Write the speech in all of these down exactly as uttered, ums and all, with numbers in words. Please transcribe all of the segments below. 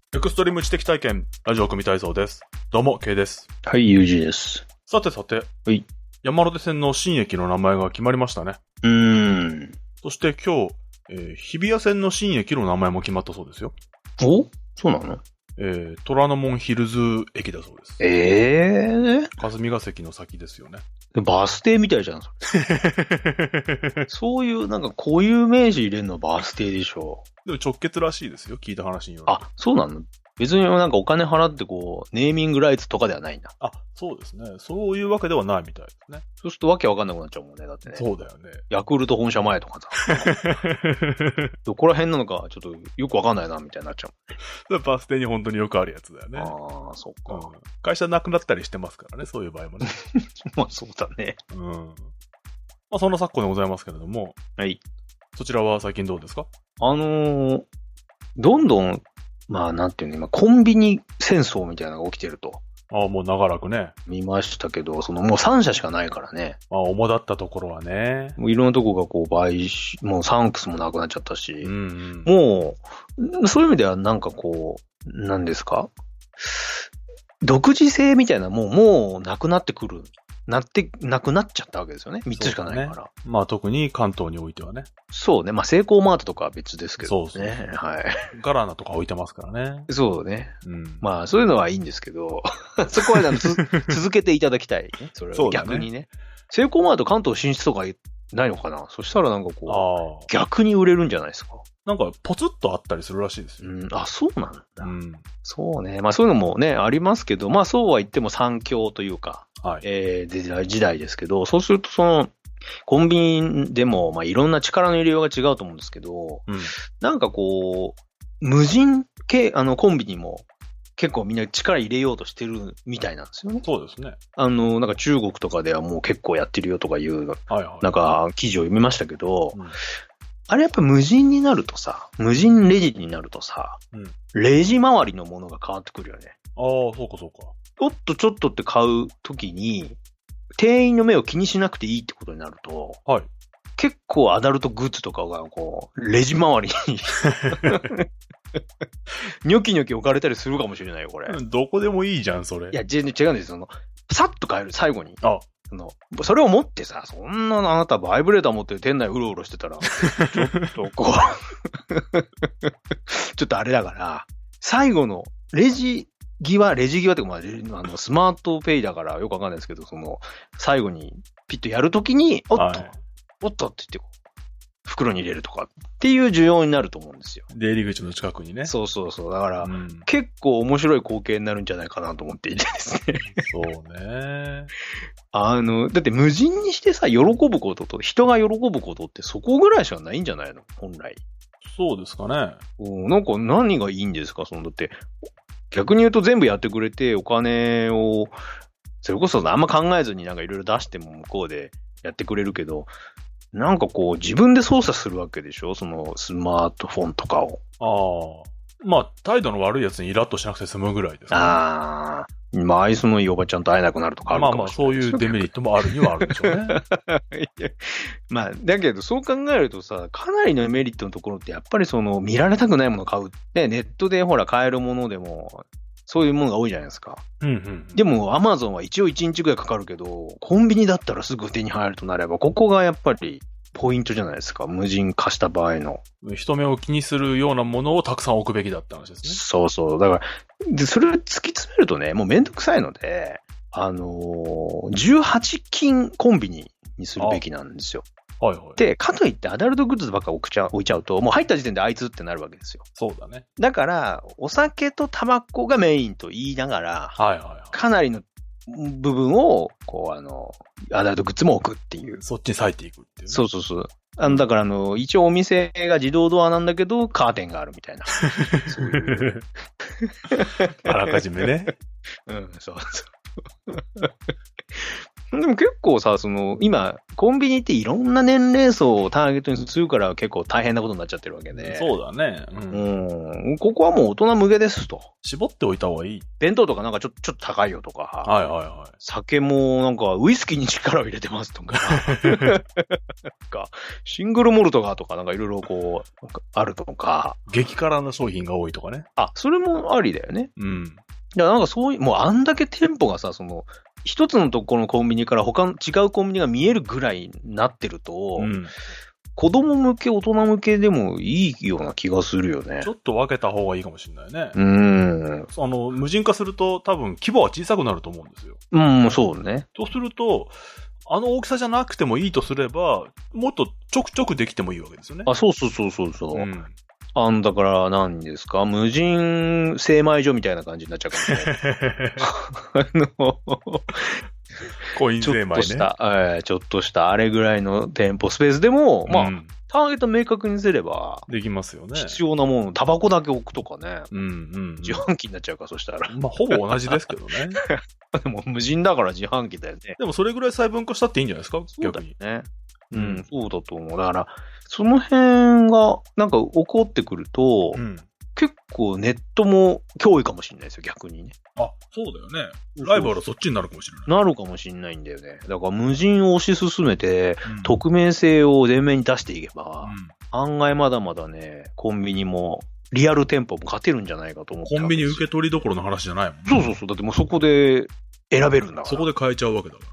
エクストリーム知的体験、ラジオ組体操です。どうも、K です。 はい、ユージーです。 さてさて、 はい。 山手線の新駅の名前が決まりましたね。 うーん。 そして今日、えー、日比谷線の新駅の名前も決まったそうですよ。 お？そうなの？ えー、虎ノ門ヒルズ駅だそうです。 えー、 霞ヶ関の先ですよね。 バス停みたいじゃん、それ。そういう、なんか固有名詞入れるのはバス停でしょ。 でも直結らしいですよ、聞いた話によると。 あ、そうなの？別になんかお金払ってこう、ネーミングライツとかではないんだ。 あ、そうですね。そういうわけではないみたいですね。 そうするとわけわかんなくなっちゃうもんね、だってね。 そうだよね。 ヤクルト本社前とかさ。どこら辺なのかちょっとよくわかんないな、みたいになっちゃう。 バス停に本当によくあるやつだよね。 ああ、そっか、うん。 会社なくなったりしてますからね、そういう場合もね。 まあそうだね。 うん。まあそんな昨今でございますけれども。 はい。 そちらは最近どうですか？ あのー、どんどん、まあなんていうの、今コンビニ戦争みたいなのが起きてると。 ああ、もう長らくね。 見ましたけど、そのもうさん社しかないからね。 まあ、主だったところはね。 もういろんなとこがこう買収、もうサンクスもなくなっちゃったし。 うんうん、 もう、そういう意味ではなんかこう、何ですか？独自性みたいなもう、もうなくなってくる。なって、なくなっちゃったわけですよね。みっつしかないから。ね、 まあ特に関東においてはね。 そうね。まあセイコーマートとかは別ですけどね。 そうそうそう。 はい。 ガラナとか置いてますからね。 そうね。 うん、 まあそういうのはいいんですけど、そこは続けていただきたいね。それは逆にね。セイコーマート関東進出とかないのかな？そしたらなんかこう、逆に売れるんじゃないですか。 なんかポツッとあったりするらしいですよ。 うん、あ、そうなんだ。 うん、 そうね。まあそういうのもね、ありますけど、まあそうは言っても三強というか、 はい、 えー、時代ですけど、そうするとその、コンビニでも、まあいろんな力の入れようが違うと思うんですけど、 うん、 なんかこう、無人系、あのコンビニも結構みんな力入れようとしてるみたいなんですよね。 そうですね。 あの、なんか中国とかではもう結構やってるよとかいう、はいはい、なんか記事を読みましたけど、うん、あれやっぱ無人になるとさ、無人レジになるとさ、うん、レジ周りのものが変わってくるよね。 ああ、そうかそうか。 ちょっとちょっとって買うときに、店員の目を気にしなくていいってことになると、 はい、 結構アダルトグッズとかがこう、レジ周りにニョキニョキ置かれたりするかもしれないよ、これ。 どこでもいいじゃん、それ。 いや、全然違うんですよ。その、さっと買える、最後に。 あその、それを持ってさ、そんなあなたバイブレーター持って店内うろうろしてたら、ちょっとこう、ちょっとあれだから、最後のレジ際、レジ際っていうか、まあ、あの、スマートペイだからよくわかんないですけど、その、最後にピッとやるときに、おっと、はい、おっとって言ってこう、袋に入れるとかっていう需要になると思うんですよ。 出入り口の近くにね。 そうそうそう。だから、うん、結構面白い光景になるんじゃないかなと思っていてですね。 そうね。 あの、だって無人にしてさ、喜ぶことと、人が喜ぶことってそこぐらいしかないんじゃないの？本来。 そうですかね。 うん、なんか何がいいんですか？その、だって、逆に言うと全部やってくれて、お金を、それこそあんま考えずになんかいろいろ出しても向こうでやってくれるけど、なんかこう自分で操作するわけでしょ？そのスマートフォンとかを。 ああ。まあ、態度の悪いやつにイラッとしなくて済むぐらいですね。 ああ。まあ、愛想のいいおばちゃんと会えなくなるとかあるかもしれない。 まあまあ、そういうデメリットもあるにはあるんでしょうね。 まあ、だけどそう考えるとさ、かなりのメリットのところってやっぱりその見られたくないものを買う。ね、ネットでほら買えるものでも、そういうものが多いじゃないですか。 うんうん、 でも、アマゾンは一応いちにちぐらいかかるけど、コンビニだったらすぐ手に入るとなれば、ここがやっぱりポイントじゃないですか。無人化した場合の。 人目を気にするようなものをたくさん置くべきだって話ですね。 そうそう。だから、で、それを突き詰めるとね、もうめんどくさいので、あのー、じゅうはち金コンビニにするべきなんですよ。 はいはい。 で、かといってアダルトグッズばっか置いちゃう、置いちゃうと、もう入った時点であいつってなるわけですよ。 そうだね。 だから、お酒とタバコがメインと言いながら、 はいはいはい。 かなりの部分を、こう、あの、アダルトグッズも置くっていう。 そっちに割いていくっていう、ね。 そうそうそう。あの、だからあの、一応お店が自動ドアなんだけど、カーテンがあるみたいな。そういう。 あらかじめね。 うん、そうそう。 でも結構さ、その、今、コンビニっていろんな年齢層をターゲットにするから結構大変なことになっちゃってるわけで。 そうだね。うん。 うん。ここはもう大人向けですと。 絞っておいた方がいい。 弁当とかなんかちょっと、ちょっと高いよとか。 はいはいはい。 酒もなんかウイスキーに力を入れてますとか。なんかシングルモルトがとかなんかいろいろこう、あるとか。 激辛の商品が多いとかね。 あ、それもありだよね。 うん。 いや、なんかそういう、もうあんだけ店舗がさ、その、一つのところのコンビニから他の違うコンビニが見えるぐらいになってると、うん、子供向け、大人向けでもいいような気がするよね。 ちょっと分けた方がいいかもしれないね。 うん。 あの、無人化すると多分規模は小さくなると思うんですよ。 うん、そうね。 とすると、あの大きさじゃなくてもいいとすれば、もっとちょくちょくできてもいいわけですよね。 あ、そうそうそうそうそう。 うん、 あんだから何ですか無人精米所みたいな感じになっちゃうかもしれない。あの、 コイン精米ね。ちょっとした、えー、ちょっとしたあれぐらいの店舗スペースでも、まあ、うん、ターゲット明確にすれば、 できますよね。 必要なもの、タバコだけ置くとかね。 うんうん、うん。 自販機になっちゃうか、そしたら。 まあ、ほぼ同じですけどね。 でも無人だから自販機だよね。 でもそれぐらい細分化したっていいんじゃないですか、逆に。 ね。うん、そうだと思う。だから、その辺が、なんか起こってくると、うん、結構ネットも脅威かもしれないですよ、逆にね。 あ、そうだよね。ライバルはそっちになるかもしれない。 なるかもしれないんだよね。だから無人を推し進めて、うん、匿名性を前面に出していけば、うん、案外まだまだね、コンビニも、リアル店舗も勝てるんじゃないかと思って。 コンビニ受け取りどころの話じゃないもんね。 そうそうそう。だってもうそこで選べるんだから。 そこで変えちゃうわけだから。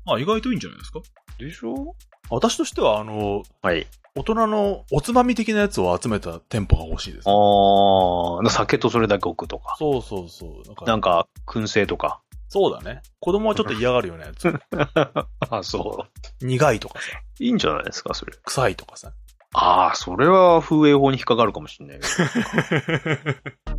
あ、意外といいんじゃないですか。 でしょ？ 私としては、あの、 はい。 大人のおつまみ的なやつを集めた店舗が欲しいです、 ね。ああ、酒とそれだけ置くとか。 そうそうそう。 なんか、なんか燻製とか。 そうだね。子供はちょっと嫌がるよね、やつ。 あ、そう。 苦いとかさ。 いいんじゃないですか、それ。 臭いとかさ。 ああ、それは風営法に引っかかるかもしれないけど。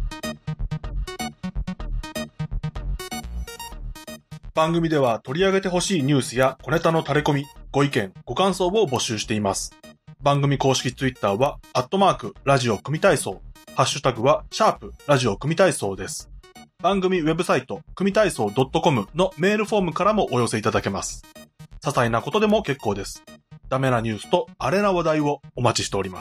番組では取り上げてほしいニュースや小ネタの垂れ込み、ご意見、ご感想を募集しています。番組公式ツイッターは、アットマーク、ラジオ組体操。ハッシュタグは、シャープ、ラジオ組体操です。番組ウェブサイト、組体操 .com のメールフォームからもお寄せいただけます。些細なことでも結構です。ダメなニュースとアレな話題をお待ちしております。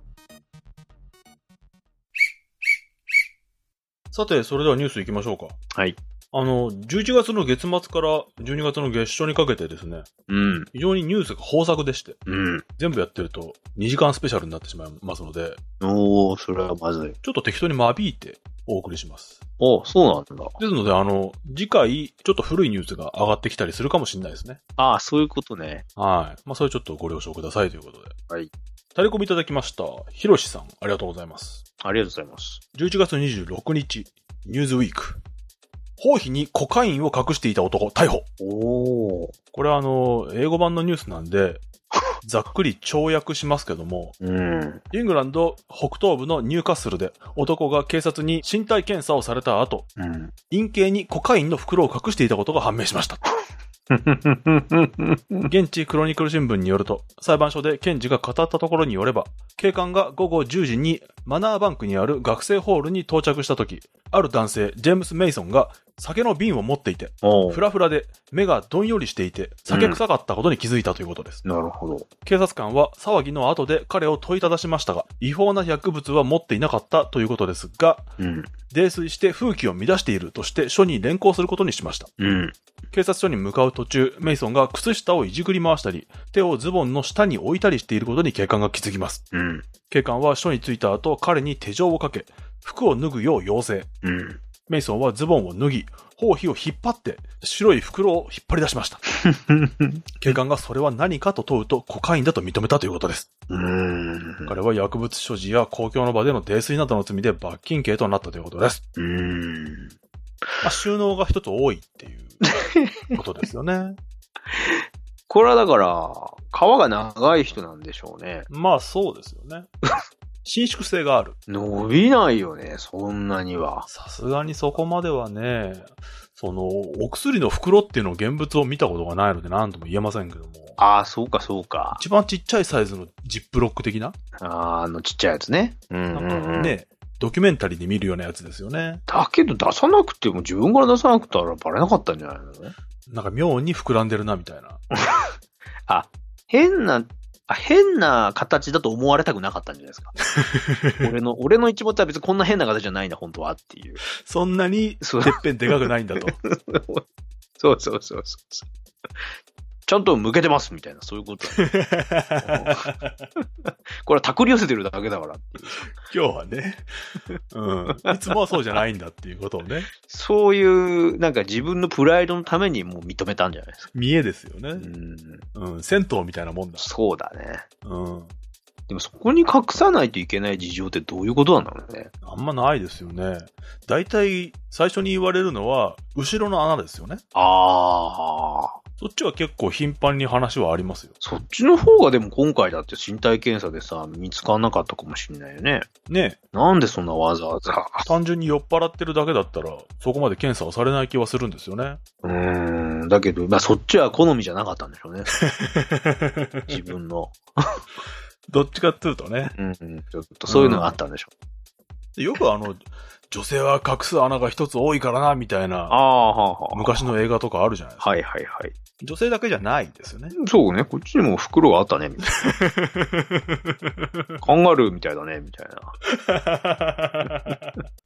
さて、それではニュース行きましょうか。 はい。 あの、じゅういちがつの月末からじゅうにがつの月初にかけてですね。 うん。 非常にニュースが豊作でして。 うん。 全部やってるとにじかんスペシャルになってしまいますので。 おー、それはまずい。 ちょっと適当に間引いてお送りします。 お、そうなんだ。 ですので、あの、次回、ちょっと古いニュースが上がってきたりするかもしれないですね。 ああ、そういうことね。 はい。まあ、それちょっとご了承くださいということで。 はい。 タレコミいただきました。ひろしさん、ありがとうございます。 ありがとうございます。 じゅういちがつにじゅうろくにち、ニューズウィーク。包皮にコカインを隠していた男、逮捕。 おー。 これはあの、英語版のニュースなんで、ざっくり跳躍しますけども、 うん、 イングランド北東部のニューカッスルで男が警察に身体検査をされた後、 うん、 陰茎にコカインの袋を隠していたことが判明しました。現地クロニクル新聞によると、裁判所で検事が語ったところによれば、警官がごごじゅうじにマナーバンクにある学生ホールに到着したとき、ある男性、ジェームス・メイソンが酒の瓶を持っていて、フラフラで目がどんよりしていて、酒臭かったことに気づいたということです。 うん、なるほど。 警察官は騒ぎの後で彼を問いただしましたが、違法な薬物は持っていなかったということですが、 うん、 泥酔して風紀を乱しているとして署に連行することにしました。 うん、 警察署に向かう途中、メイソンが靴下をいじくり回したり、手をズボンの下に置いたりしていることに警官が気づきます。 うん、 警官は署に着いた後、彼に手錠をかけ、服を脱ぐよう要請。 うん、 メイソンはズボンを脱ぎ、包皮を引っ張って白い袋を引っ張り出しました。警官がそれは何かと問うとコカインだと認めたということです。 うーん、 彼は薬物所持や公共の場での泥酔などの罪で罰金刑となったということです。 うーん、 まあ、収納が一つ多いっていうことですよね。 これはだから皮が長い人なんでしょうね。 まあそうですよね。伸縮性がある。 伸びないよね、そんなには。 さすがにそこまではね、その、お薬の袋っていうのを現物を見たことがないので何とも言えませんけども。 ああ、そうかそうか。 一番ちっちゃいサイズのジップロック的なああ、あのちっちゃいやつね。うんうんうん、 なんかね、 ドキュメンタリーで見るようなやつですよね。 だけど出さなくても、自分から出さなくたらバレなかったんじゃないの？ なんか妙に膨らんでるな、みたいな。 あ、変な、あ、変な形だと思われたくなかったんじゃないですか。俺の、俺の一物は別にこんな変な形じゃないんだ、本当はっていう。 そんなに、てっぺんでかくないんだと。 そうそうそうそう。ちゃんと向けてますみたいな、そういうこと。これはたくり寄せてるだけだからっていう。 今日はね、うん。いつもはそうじゃないんだっていうことをね。 そういう、なんか自分のプライドのためにもう認めたんじゃないですか。 見栄ですよね。うん。うん。銭湯みたいなもんだ。 そうだね。 うん。 でもそこに隠さないといけない事情ってどういうことなんだろうね。 あんまないですよね。だいたい最初に言われるのは、後ろの穴ですよね。 ああ。 そっちは結構頻繁に話はありますよ。 そっちの方がでも今回だって身体検査でさ、見つからなかったかもしれないよね。 ねえ。 なんでそんなわざわざ。 単純に酔っ払ってるだけだったら、そこまで検査はされない気はするんですよね。 うーん。だけど、まあそっちは好みじゃなかったんでしょうね。自分の。 どっちかっていうとね。 うんうん。ちょっとそういうのがあったんでしょう。よくあの、女性は隠す穴が一つ多いからな、みたいな。 ああ、はあ、はあ。 昔の映画とかあるじゃないですか。 はいはいはい。 女性だけじゃないですよね。 そうね。こっちにも袋があったね、みたいな。カンガルーみたいだね、みたいな。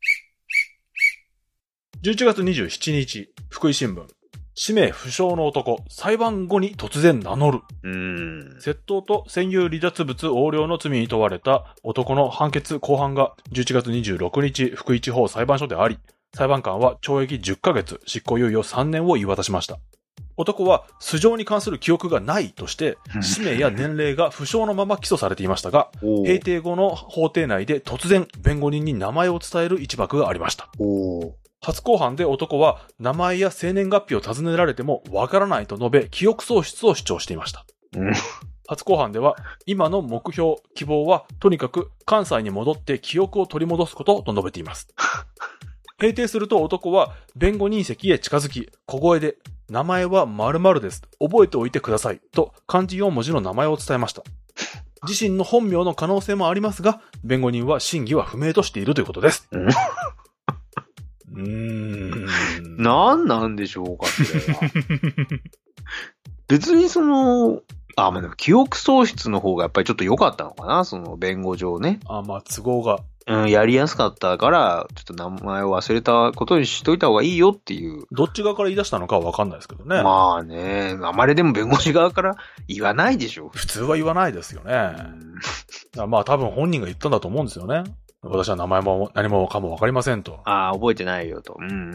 じゅういちがつにじゅうしちにち、福井新聞。氏名不詳の男、裁判後に突然名乗る。 うーん。 窃盗と占有離脱物横領の罪に問われた男の判決公判がじゅういちがつにじゅうろくにち福井地方裁判所であり、裁判官は懲役じゅっかげつ、執行猶予さんねんを言い渡しました。男は素性に関する記憶がないとして、氏名や年齢が不詳のまま起訴されていましたが、閉廷後の法廷内で突然弁護人に名前を伝える一幕がありました。初公判で男は名前や生年月日を尋ねられてもわからないと述べ、記憶喪失を主張していました。初公判では、今の目標、希望はとにかく関西に戻って記憶を取り戻すことと述べています。閉廷すると男は弁護人席へ近づき、小声で、名前は〇〇です。覚えておいてください。と漢字よんもじの名前を伝えました。自身の本名の可能性もありますが、弁護人は真偽は不明としているということです。うーん。 何なんでしょうか、それは。別にその、あ、まあ、でも記憶喪失の方がやっぱりちょっと良かったのかな、その弁護上ね。 あ、まあ都合が。 うん、やりやすかったから、ちょっと名前を忘れたことにしといた方がいいよっていう。 どっち側から言い出したのかはわかんないですけどね。 まあね、あまりでも弁護士側から言わないでしょ。 普通は言わないですよね。うん、まあ多分本人が言ったんだと思うんですよね。私は名前も何もかもわかりませんと。 ああ、覚えてないよと。うんうんうん。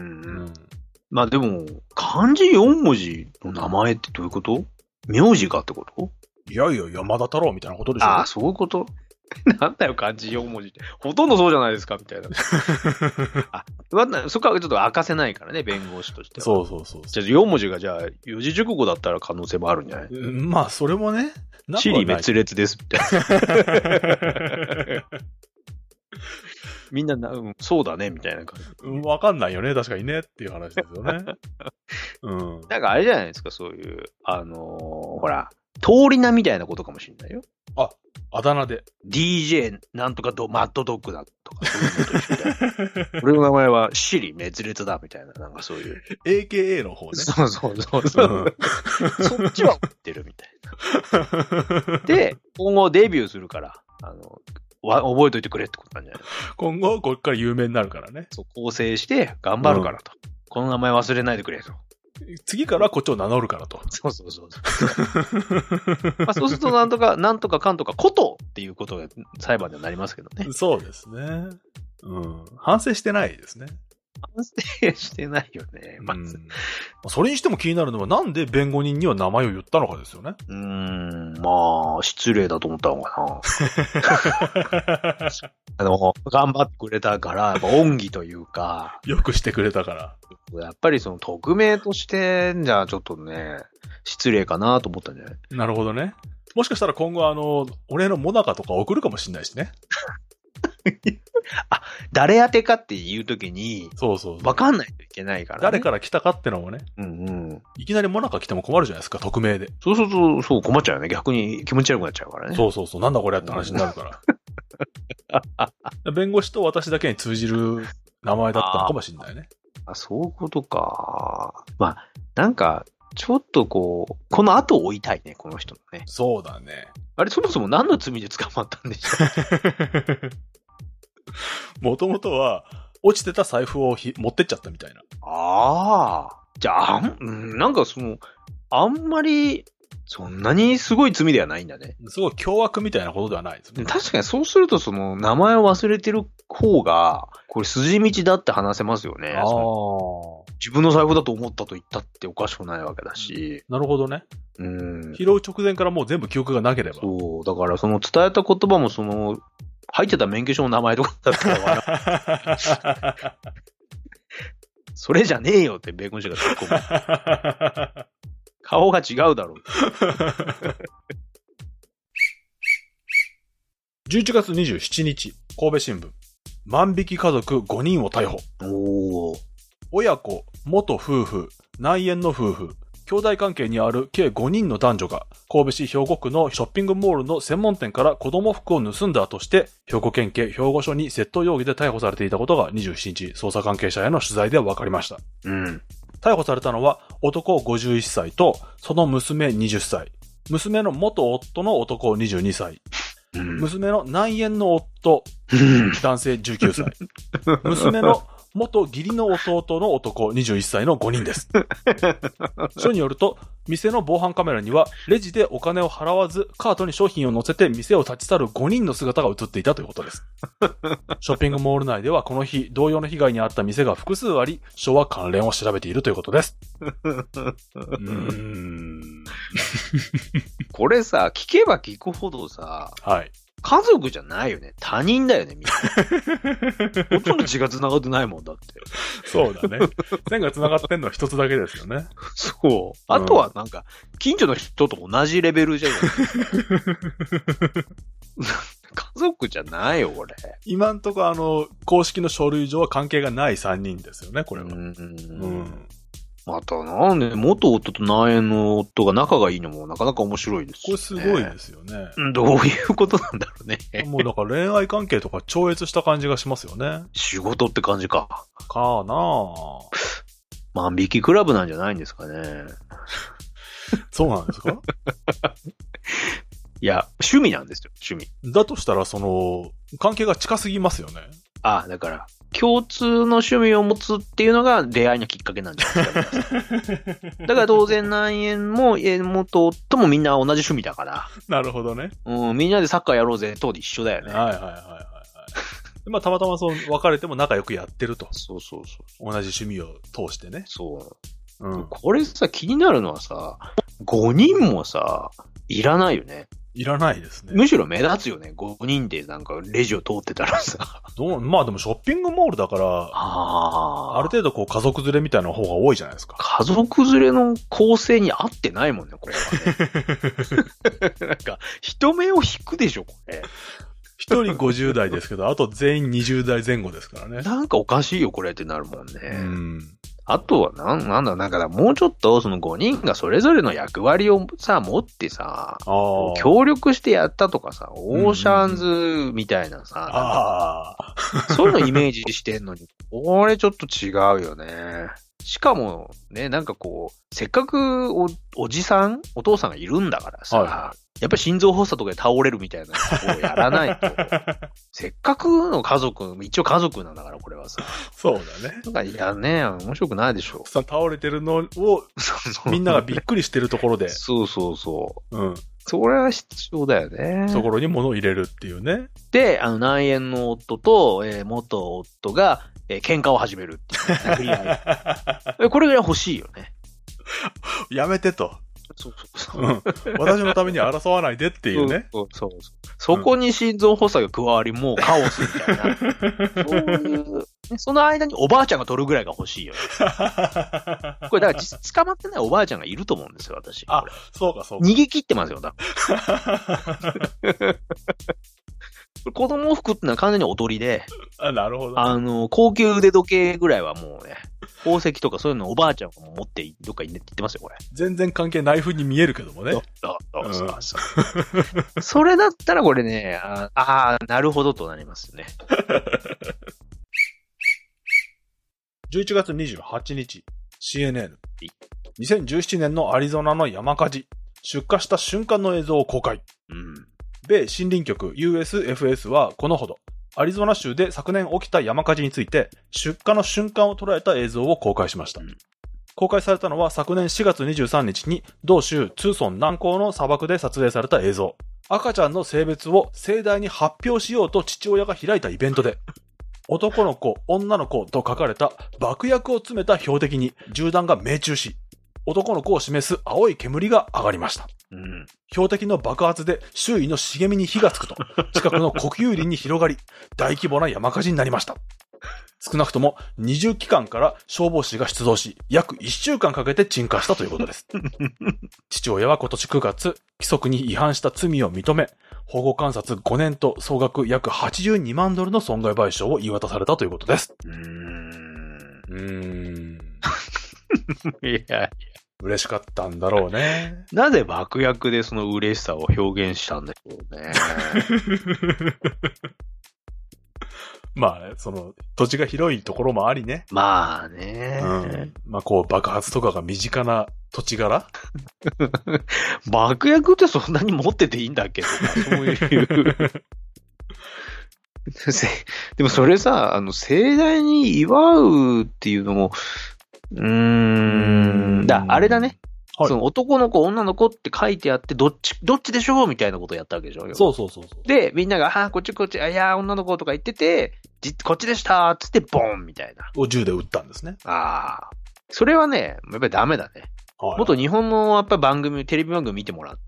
まあでも、漢字よんもじの名前ってどういうこと？名字がってこと？ いやいや、山田太郎みたいなことでしょ。 ああ、そういうことなんだよ、漢字よんもじって。ほとんどそうじゃないですか、みたいな。あ、そこはちょっと明かせないからね、弁護士としては。 そうそうそう。 じゃあよんもじがじゃあ、四字熟語だったら可能性もあるんじゃない？ うん、まあ、それもね。 地理滅裂です、みたいな。みんなな、うん、そうだね、みたいな感じ。わかんないよね、確かにね、っていう話ですよね。うん。 なんかあれじゃないですか、そういう、あのー、ほら、通り名みたいなことかもしれないよ。 あ、あだ名で。 ディージェー なんとかド、マッドドッグだとか、そういうことみたいな。俺の名前はシリ滅裂だみたいな、なんかそういう。 エーケーエー の方ね。 そうそうそうそう。そっちは思ってるみたいな。で、今後デビューするから、あの、わ覚えといてくれってことなんじゃない？ 今後、こっから有名になるからね。 そう、構成して頑張るからと。うん、この名前忘れないでくれと。 次からこっちを名乗るからと。 そうそうそうそう。まあそうするとなんとか、なんとかかんとかことっていうことが裁判ではなりますけどね。 そうですね。うん。反省してないですね。 反省してないよね。まず、 うん。それにしても気になるのはなんで弁護人には名前を言ったのかですよね。 うーん。まあ、失礼だと思ったのかな。あの、頑張ってくれたから、やっぱ恩義というか。 よくしてくれたから。 やっぱりその匿名としてじゃちょっとね、失礼かなと思ったんじゃない？ なるほどね。もしかしたら今後あの、俺のモナカとか送るかもしれないしね。 あ、誰宛てかっていうときに、 そうそうそう。 わかんないといけないから、ね。 誰から来たかってのもね。 うんうん。 いきなりモナカ来ても困るじゃないですか、匿名で。 そうそうそう、そう困っちゃうよね。逆に気持ち悪くなっちゃうからね。 そうそうそう。なんだこれって話になるから。 弁護士と私だけに通じる名前だったのかもしれないね。 あ、そういうことか。まあ、なんか、ちょっとこう、この後を追いたいね、この人のね。 そうだね。 あれ、そもそも何の罪で捕まったんでしょう。 もともとは、落ちてた財布をひ持ってっちゃったみたいな。 ああ。じゃあ、あん、うん、なんかその、あんまり、そんなにすごい罪ではないんだね。 すごい凶悪みたいなことではないですね。 確かにそうすると、その、名前を忘れてる方が、これ筋道だって話せますよね。 ああ。 自分の財布だと思ったと言ったっておかしくないわけだし。 なるほどね。 うん。 拾う直前からもう全部記憶がなければ。 そう。だから、その伝えた言葉も、その、入ってた免許証の名前とかだったら、それじゃねえよって弁護士が突っ込む。顔が違うだろう。 じゅういちがつにじゅうしちにち、神戸新聞。万引き家族ごにんを逮捕。 おー。 親子、元夫婦、内縁の夫婦、兄弟関係にある計ごにんの男女が、神戸市兵庫区のショッピングモールの専門店から子供服を盗んだとして、兵庫県警兵庫署に窃盗容疑で逮捕されていたことがにじゅうしちにち、捜査関係者への取材で分かりました。 うん。 逮捕されたのは男ごじゅういっさいと、その娘にじゅっさい。娘の元夫の男にじゅうにさい。うん、娘の内縁の夫、男性じゅうきゅうさい。娘の元義理の弟の男にじゅういっさいのごにんです。署によると、店の防犯カメラには、レジでお金を払わず、カートに商品を乗せて店を立ち去るごにんの姿が映っていたということです。ショッピングモール内ではこの日、同様の被害に遭った店が複数あり、署は関連を調べているということです。うーんこれさ、聞けば聞くほどさ、 はい。 家族じゃないよね。他人だよね、みんな。ほとんど血が繋がってないもんだって。 そうだね。線が繋がってんのは一つだけですよね。 そう。あとはなんか、近所の人と同じレベルじゃん。家族じゃないよ、これ。 今んとこあの、公式の書類上は関係がないさんにんですよね、これは。うん。 うんまたなんで、元夫と内縁の夫が仲がいいのもなかなか面白いです、ね。 これすごいですよね。 どういうことなんだろうね。 もうだから恋愛関係とか超越した感じがしますよね。 仕事って感じか。 かなぁ。 万引きクラブなんじゃないんですかね。 そうなんですかいや、趣味なんですよ、趣味。 だとしたら、その、関係が近すぎますよね。 ああ、だから、共通の趣味を持つっていうのが出会いのきっかけなんじゃないですか。だから当然内縁も元夫もみんな同じ趣味だから。 なるほどね。 うん、みんなでサッカーやろうぜと一緒だよね。 はいはいはいはい、はい。まあたまたまそう別れても仲良くやってると。 そうそうそう。 同じ趣味を通してね。 そう。 うん。 これさ、気になるのはさ、ごにんもさ、いらないよね。 いらないですね。 むしろ目立つよね。ごにんでなんかレジを通ってたらさ。 どうまあでもショッピングモールだから、あ, ある程度こう家族連れみたいな方が多いじゃないですか。 家族連れの構成に合ってないもんね、これはね。なんか、人目を引くでしょ、これ。 一人ごじゅうだいですけど、あと全員にじゅうだいぜん後ですからね。 なんかおかしいよ、これってなるもんね。 うん。 あとは、なん、なんだ、なんか、もうちょっと、そのごにんがそれぞれの役割をさ、持ってさ、協力してやったとかさ、オーシャンズみたいなさ、 あそういうのイメージしてんのに、これちょっと違うよね。しかも、ね、なんかこう、せっかくお、おじさん、お父さんがいるんだからさ、はい、やっぱり心臓発作とかで倒れるみたいなことをやらないと、せっかくの家族、一応家族なんだから、これはさ。 そうだね。 なんか、いやね、面白くないでしょ。 さ、倒れてるのを、みんながびっくりしてるところで。 そうそうそう。 うん。 それは必要だよね。 そこに物を入れるっていうね。 で、あの、内縁の夫と、えー、元夫が、えー、喧嘩を始めるっていう、ね。これぐらい欲しいよね。 やめてと。 そうそうそう、 うん。私のために争わないでっていうね。 そうそうそう。そこに心臓発作が加わり、もうカオスみたいな。そういう、その間におばあちゃんが取るぐらいが欲しいよね。これだから実質捕まってないおばあちゃんがいると思うんですよ、私。 あ、そうかそうか。 逃げ切ってますよ、だ子供服ってのは完全に踊りで、 あ、なるほど。 あの、高級腕時計ぐらいはもうね、宝石とかそういうのおばあちゃんも持ってどっかに行ってますよ、これ。 全然関係ない風に見えるけどもね。 そうそうそうそう。それだったらこれね、ああー、なるほどとなりますね。 じゅういちがつにじゅうはちにち、シーエヌエヌ。にせんじゅうななねんのアリゾナの山火事。出火した瞬間の映像を公開。 うん。 米森林局 ユーエスエフエス はこのほど、アリゾナ州で昨年起きた山火事について、出火の瞬間を捉えた映像を公開しました。うん、公開されたのは昨年しがつにじゅうさんにちに同州ツーソン南郊の砂漠で撮影された映像。赤ちゃんの性別を盛大に発表しようと父親が開いたイベントで、男の子、女の子と書かれた爆薬を詰めた標的に銃弾が命中し、男の子を示す青い煙が上がりました。うん、標的の爆発で周囲の茂みに火がつくと、近くの国有林に広がり、大規模な山火事になりました。少なくともにじゅうきかんから消防士が出動し、約いっしゅうかんかけて鎮火したということです。父親は今年くがつ、規則に違反した罪を認め、保護観察ごねんと総額約はちじゅうにまんドルの損害賠償を言い渡されたということです。うーん。うーん。いやいや。嬉しかったんだろうね。 なぜ爆薬でその嬉しさを表現したんだろうね。 まあね、その土地が広いところもありね。 まあね。 うん。まあこう爆発とかが身近な土地柄爆薬ってそんなに持ってていいんだっけとか、そういうでもそれさ、あの、盛大に祝うっていうのも、うーん、だ、あれだね。はい、その男の子、女の子って書いてあって、どっち、どっちでしょうみたいなことをやったわけでしょ。 そうそうそうそう。 で、みんなが、あ、こっちこっち、あ、いや、女の子とか言ってて、じ、こっちでしたーつって、ボーンみたいな。 を銃で撃ったんですね。 ああ。それはね、やっぱりダメだね。はい、もっと日本のやっぱり番組、テレビ番組見てもらって、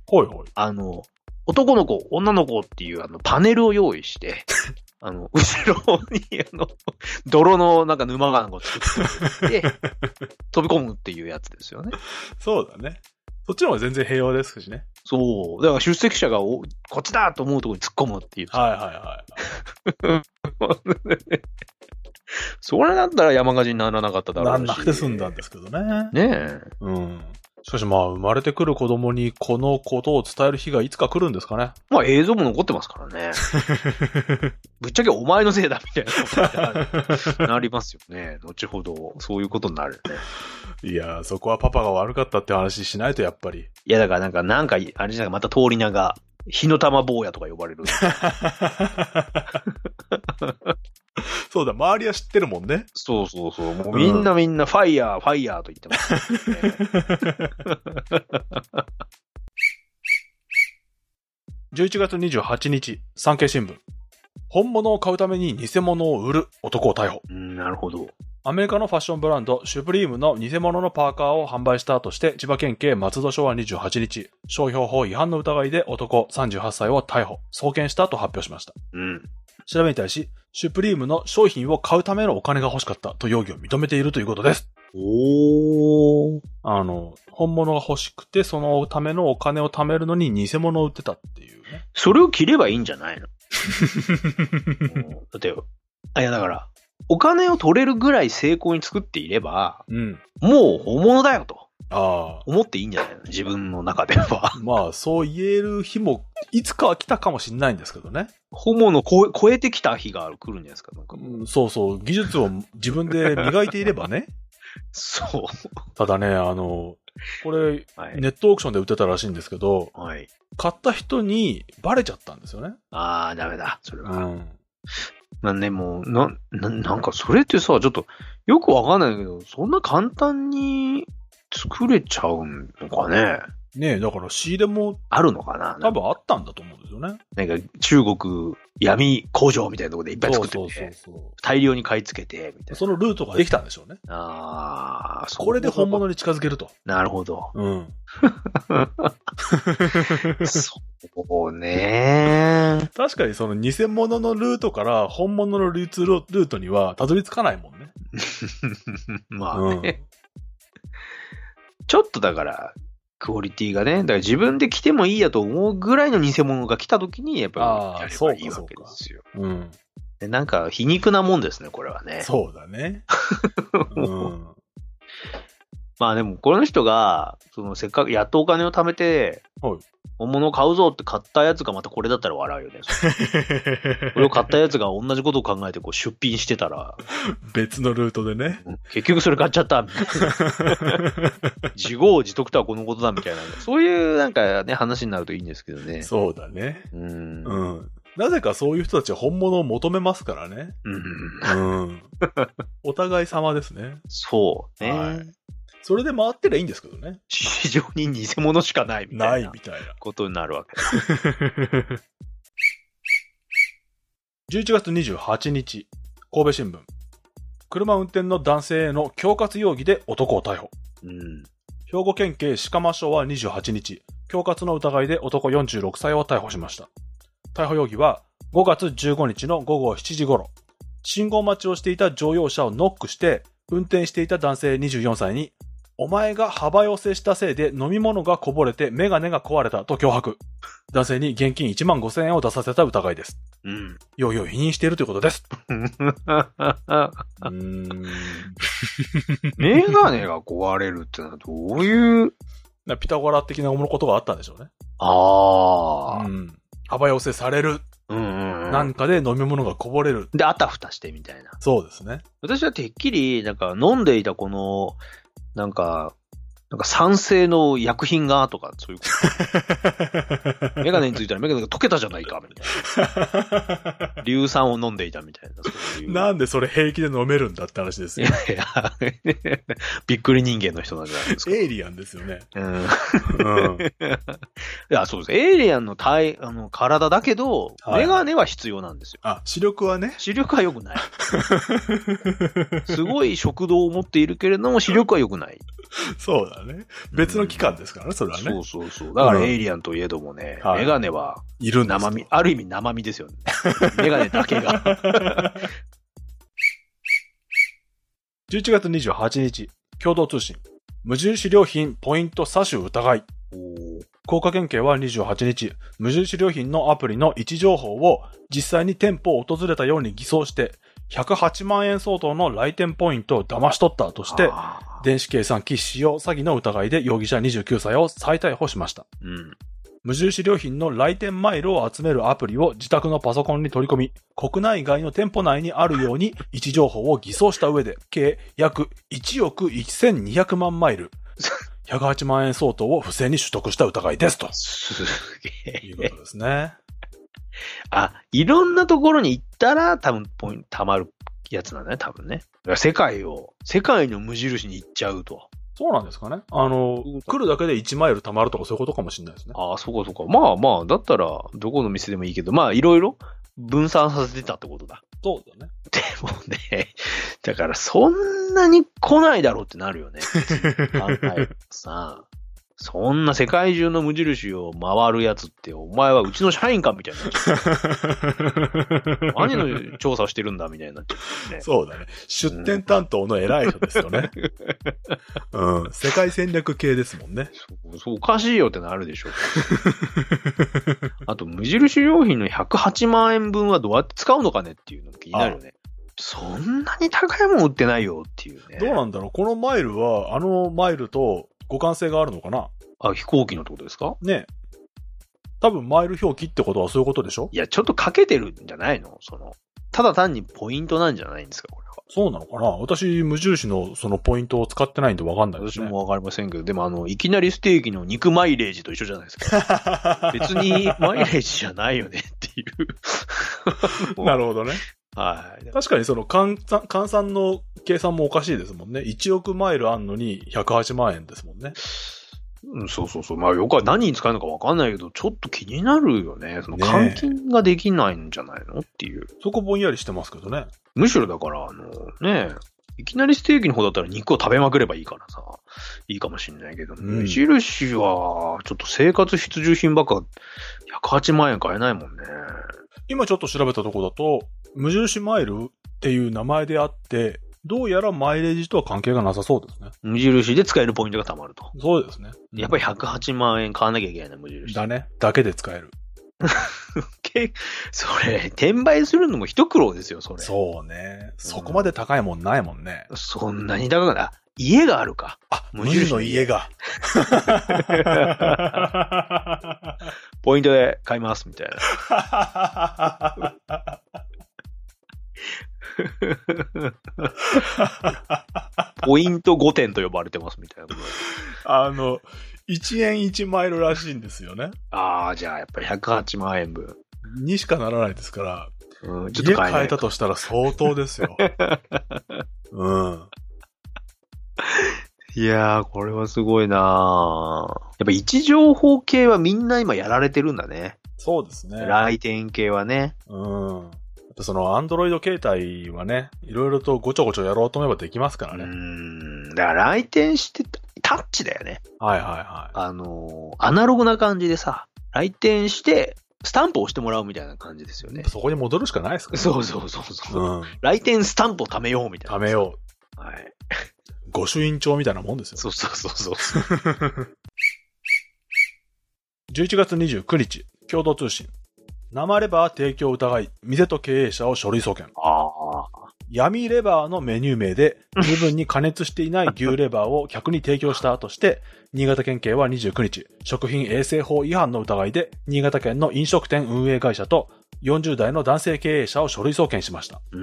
はいはい。 あの、男の子、女の子っていうあのパネルを用意して、あの、後ろにあの、泥のなんか沼がなんかを作って、飛び込むっていうやつですよね。 そうだね。そっちの方が全然平和ですしね。 そう。だから出席者がおこっちだと思うところに突っ込むっていう。 はいはいはい。 それだったら山火事にならなかっただろうし。 なんなくて済んだんですけどね。 ねえ。 うん。しかしまあ、生まれてくる子供にこのことを伝える日がいつか来るんですかね。 まあ映像も残ってますからね。ぶっちゃけお前のせいだみたいなことになりますよね。後ほど、そういうことになるよね。 いやー、そこはパパが悪かったって話しないとやっぱり。 いや、だからなんか、なんか、あれじゃないか、また通り名が、火の玉坊やとか呼ばれる。 そうだ、周りは知ってるもんね。 そうそうそう。もうみんなみんな、ファイヤー、ファイヤーと言ってます、ね。 じゅういちがつにじゅうはちにち、産経新聞。本物を買うために偽物を売る男を逮捕。 うん、なるほど。 アメリカのファッションブランド、シュプリームの偽物のパーカーを販売したとして、千葉県警松戸署はにじゅうはちにち、商標法違反の疑いで男さんじゅうはっさいを逮捕、送検したと発表しました。 うん。 調べに対し、シュプリームの商品を買うためのお金が欲しかったと容疑を認めているということです。 おー。 あの、本物が欲しくて、そのためのお金を貯めるのに偽物を売ってたっていうね。 それを着ればいいんじゃないのだって、あ、いやだから、お金を取れるぐらい成功に作っていれば、 うん、 もう本物だよと。 ああ。 思っていいんじゃないの自分の中では。 まあ、そう言える日も、いつかは来たかもしれないんですけどね。 本物を超え、超えてきた日が来るんじゃないですか。なんかうん、そうそう。技術を自分で磨いていればね。 そう。 ただね、あの、これ、 はい、 ネットオークションで売ってたらしいんですけど、 はい、 買った人にバレちゃったんですよね。 ああ、ダメだ。それは。 うん。 なんでもう、な、な、なんかそれってさ、ちょっと、よくわかんないけど、そんな簡単に作れちゃうのかね。 ねえ、だから仕入れもあるのかな多分あったんだと思うんですよね。 なんか中国闇工場みたいなところでいっぱい作ってて、そうそうそうそう大量に買い付けて、みたいな。 そのルートができたんでしょうね。 ああ、 そう。これで本物に近づけると。 なるほど。 うん。 そうね。 確かにその偽物のルートから本物の流通ルートにはたどり着かないもんね。 まあね、うん。ちょっとだから、 クオリティがね、だから自分で着てもいいやと思うぐらいの偽物が来た時に、やっぱりやればいいわけですよ。 うん。 でなんか皮肉なもんですね、これはね。 そうだね。うん、 まあでも、この人が、そのせっかくやっとお金を貯めて、はい、本物を買うぞって買ったやつがまたこれだったら笑うよね。これを買ったやつが同じことを考えてこう出品してたら。 別のルートでね。 結局それ買っちゃったみたいな。自業自得とはこのことだみたいな。そういうなんかね、話になるといいんですけどね。 そうだね。 うん。 うん。なぜかそういう人たちは本物を求めますからね。うん。うん。お互い様ですね。 そうね。はい、 それで回ってりゃいいんですけどね。 市場に偽物しかないみたいな。 ないみたいな。 ことになるわけです。 じゅういちがつにじゅうはちにち、神戸新聞。車運転の男性への恐喝容疑で男を逮捕。うん、兵庫県警鹿間署はにじゅうはちにち、恐喝の疑いで男よんじゅうろくさいを逮捕しました。逮捕容疑はごがつじゅうごにちのごごしちじ頃、信号待ちをしていた乗用車をノックして、運転していた男性にじゅうよんさいに、お前が幅寄せしたせいで飲み物がこぼれてメガネが壊れたと脅迫。男性に現金いちまんごせんえんを出させた疑いです。うん。容疑を否認しているということです。うーんメガネが壊れるってのはどういうピタゴラ的なことがあったんでしょうね。 ああ。 うん。幅寄せされる。うんうんうん、なんかで飲み物がこぼれる。 で、あたふたしてみたいな。 そうですね。 私はてっきり、なんか飲んでいたこの、なんか、なんか酸性の薬品がとか、そういうこと。メガネについたらメガネが溶けたじゃないか、みたいな。硫酸を飲んでいたみたいな。そういうなんでそれ平気で飲めるんだって話ですよ。いやいや、 びっくり人間の人なんじゃないですか。 エイリアンですよね。うん。 うん、いや、そうです。エイリアンの体、あの、体だけど、はい、メガネは必要なんですよ。 あ、視力はね。 視力は良くない。すごい食道を持っているけれども、視力は良くない。 そうだね。別の機関ですからね、うん、それはね。 そうそうそう。だからエイリアンといえどもね、うん、メガネは、 いるんです生身、ある意味生身ですよね。メガネだけが。 じゅういちがつにじゅうはちにち、共同通信。無印良品ポイント詐取疑い。福岡県警はにじゅうはちにち、無印良品のアプリの位置情報を実際に店舗を訪れたように偽装して、ひゃくはちまんえん相当の来店ポイントを騙し取ったとして、電子計算機使用詐欺の疑いで容疑者にじゅうきゅうさいを再逮捕しました。うん、無印良品の来店マイルを集めるアプリを自宅のパソコンに取り込み、国内外の店舗内にあるように位置情報を偽装した上で、計約いちおくせんにひゃくまんマイル、ひゃくはちまんえん相当を不正に取得した疑いですと。 すげえ。 いうことですね。 あ、いろんなところに行ったら多分ポイント貯まるやつなんだね、多分ね。世界を、世界の無印に行っちゃうと。 そうなんですかね。あの、来るだけでいちマイル貯まるとかそういうことかもしれないですね。 ああ、そうかそうか。まあまあ、だったらどこの店でもいいけど、まあいろいろ分散させてたってことだ。 そうだね。 でもね、だからそんなに来ないだろうってなるよね。考えるとさ、そんな世界中の無印を回るやつって、お前はうちの社員かみたいになっちゃう。何の調査をしてるんだみたいになっちゃう、ね。 そうだね。出店担当の偉い人ですよね。うん。世界戦略系ですもんね。 そう、そうおかしいよってなるでしょ。あと、無印良品のひゃくはちまんえんぶんはどうやって使うのかねっていうのも気になるよね。そんなに高いもん売ってないよっていうね。 どうなんだろう。このマイルは、あのマイルと互換性があるのかな。 あ、飛行機のってことですかねえ。多分マイル表記ってことはそういうことでしょ。 いや、ちょっとかけてるんじゃないのその、ただ単にポイントなんじゃないんですかこれは。 そうなのかな。私、無印のそのポイントを使ってないんでわかんないですね。 私もわかりませんけど、でもあの、いきなりステーキの肉マイレージと一緒じゃないですか。別にマイレージじゃないよねっていう。 なるほどね。 はい。 確かにその換算、換算の計算もおかしいですもんね。いちおくマイルあんのにひゃくはちまんえんですもんね。 うん、そうそうそう。まあよくは何に使うのかわかんないけど、ちょっと気になるよね。その換金ができないんじゃないのっていう。 そこぼんやりしてますけどね。 むしろだから、あの、ね、いきなりステーキの方だったら肉を食べまくればいいからさ、いいかもしんないけど、ね、無印は、ちょっと生活必需品ばっかひゃくはちまんえん買えないもんね。 今ちょっと調べたとこだと、無印マイルっていう名前であって、 どうやらマイレージとは関係がなさそうですね。 無印で使えるポイントが貯まると。 そうですね。 やっぱりひゃくはちまんえん買わなきゃいけないな、無印。 だね。だけで使える。 けそれ、転売するのも一苦労ですよ、それ。 そうね。そこまで高いもんないもんね。 うん、そんなに高くない。家があるか。 あ、無印の家が。 ポイントで買います、みたいな。ポイントごてんと呼ばれてます、みたいな。 あの、いちえんいちマイルらしいんですよね。 ああ、じゃあやっぱりひゃくはちまんえんぶん。 にしかならないですから、 うん、ちょっと買え家変えたとしたら相当ですよ。うん。 いやー、これはすごいなー。やっぱ位置情報系はみんな今やられてるんだね。 そうですね。 来店系はね。 うん。やっぱそのアンドロイド携帯はね、いろいろとごちょごちょやろうと思えばできますからね。 うーん。だから来店してタッチだよね。はいはいはい。あのー、アナログな感じでさ、来店して、スタンプを押してもらうみたいな感じですよね。 そこに戻るしかないですからね。 そうそうそうそう、うん。来店スタンプを貯めようみたいな。 貯めよう。 はい。 御朱印帳みたいなもんですよ。 そうそうそうそう。 じゅういちがつにじゅうくにち、共同通信。生レバー提供疑い、店と経営者を書類送検。ああ。闇レバーのメニュー名で、十分に加熱していない牛レバーを客に提供したとして、新潟県警はにじゅうくにち、食品衛生法違反の疑いで、新潟県の飲食店運営会社とよんじゅうだいの男性経営者を書類送検しました。うん、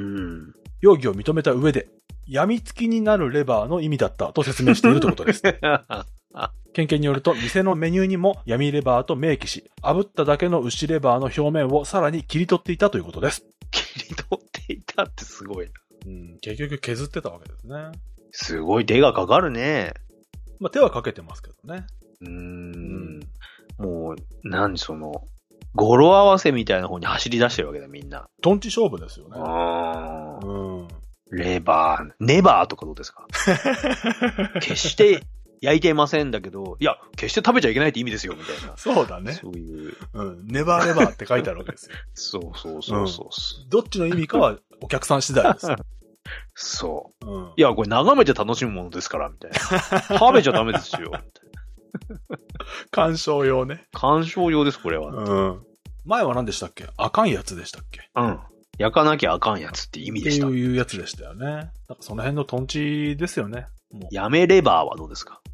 容疑を認めた上で、病みつきになるレバーの意味だったと説明しているということです。県警によると、店のメニューにも闇レバーと明記し、炙っただけの牛レバーの表面をさらに切り取っていたということです。切り取っていたってすごいな。うん、結局削ってたわけですね。すごい手がかかるね。まあ、手はかけてますけどね。うーん。もう、何その、語呂合わせみたいな方に走り出してるわけだ、みんな。トンチ勝負ですよね。ああ。うん。レバー、ネバーとかどうですか？決して焼いていませんだけど、いや、決して食べちゃいけないって意味ですよ、みたいな。そうだね。そういう。うん。ネバーレバーって書いてあるわけですよ。そうそうそうそう、うん。どっちの意味かはお客さん次第です。そう、うん。いや、これ眺めて楽しむものですから、みたいな。食べちゃダメですよ、みたいな。鑑賞用ね。鑑賞用です、これは。うん。前は何でしたっけ？あかんやつでしたっけ？うん。焼かなきゃあかんやつって意味でした。っていうやつでしたよね。なんかその辺のトンチですよね。もうやめレバーはどうですか？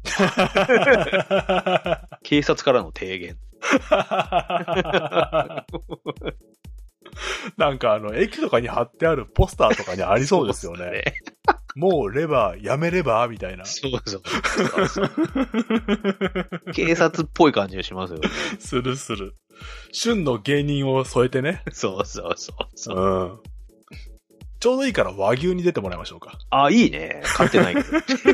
警察からの提言。なんかあの、駅とかに貼ってあるポスターとかにありそうですよね。ねもうレバー、やめレバーみたいな。そうそうそう警察っぽい感じがしますよね。するする。旬の芸人を添えてね。そうそうそうそう、うん。ちょうどいいから和牛に出てもらいましょうか。あ、いいね。買ってないけど。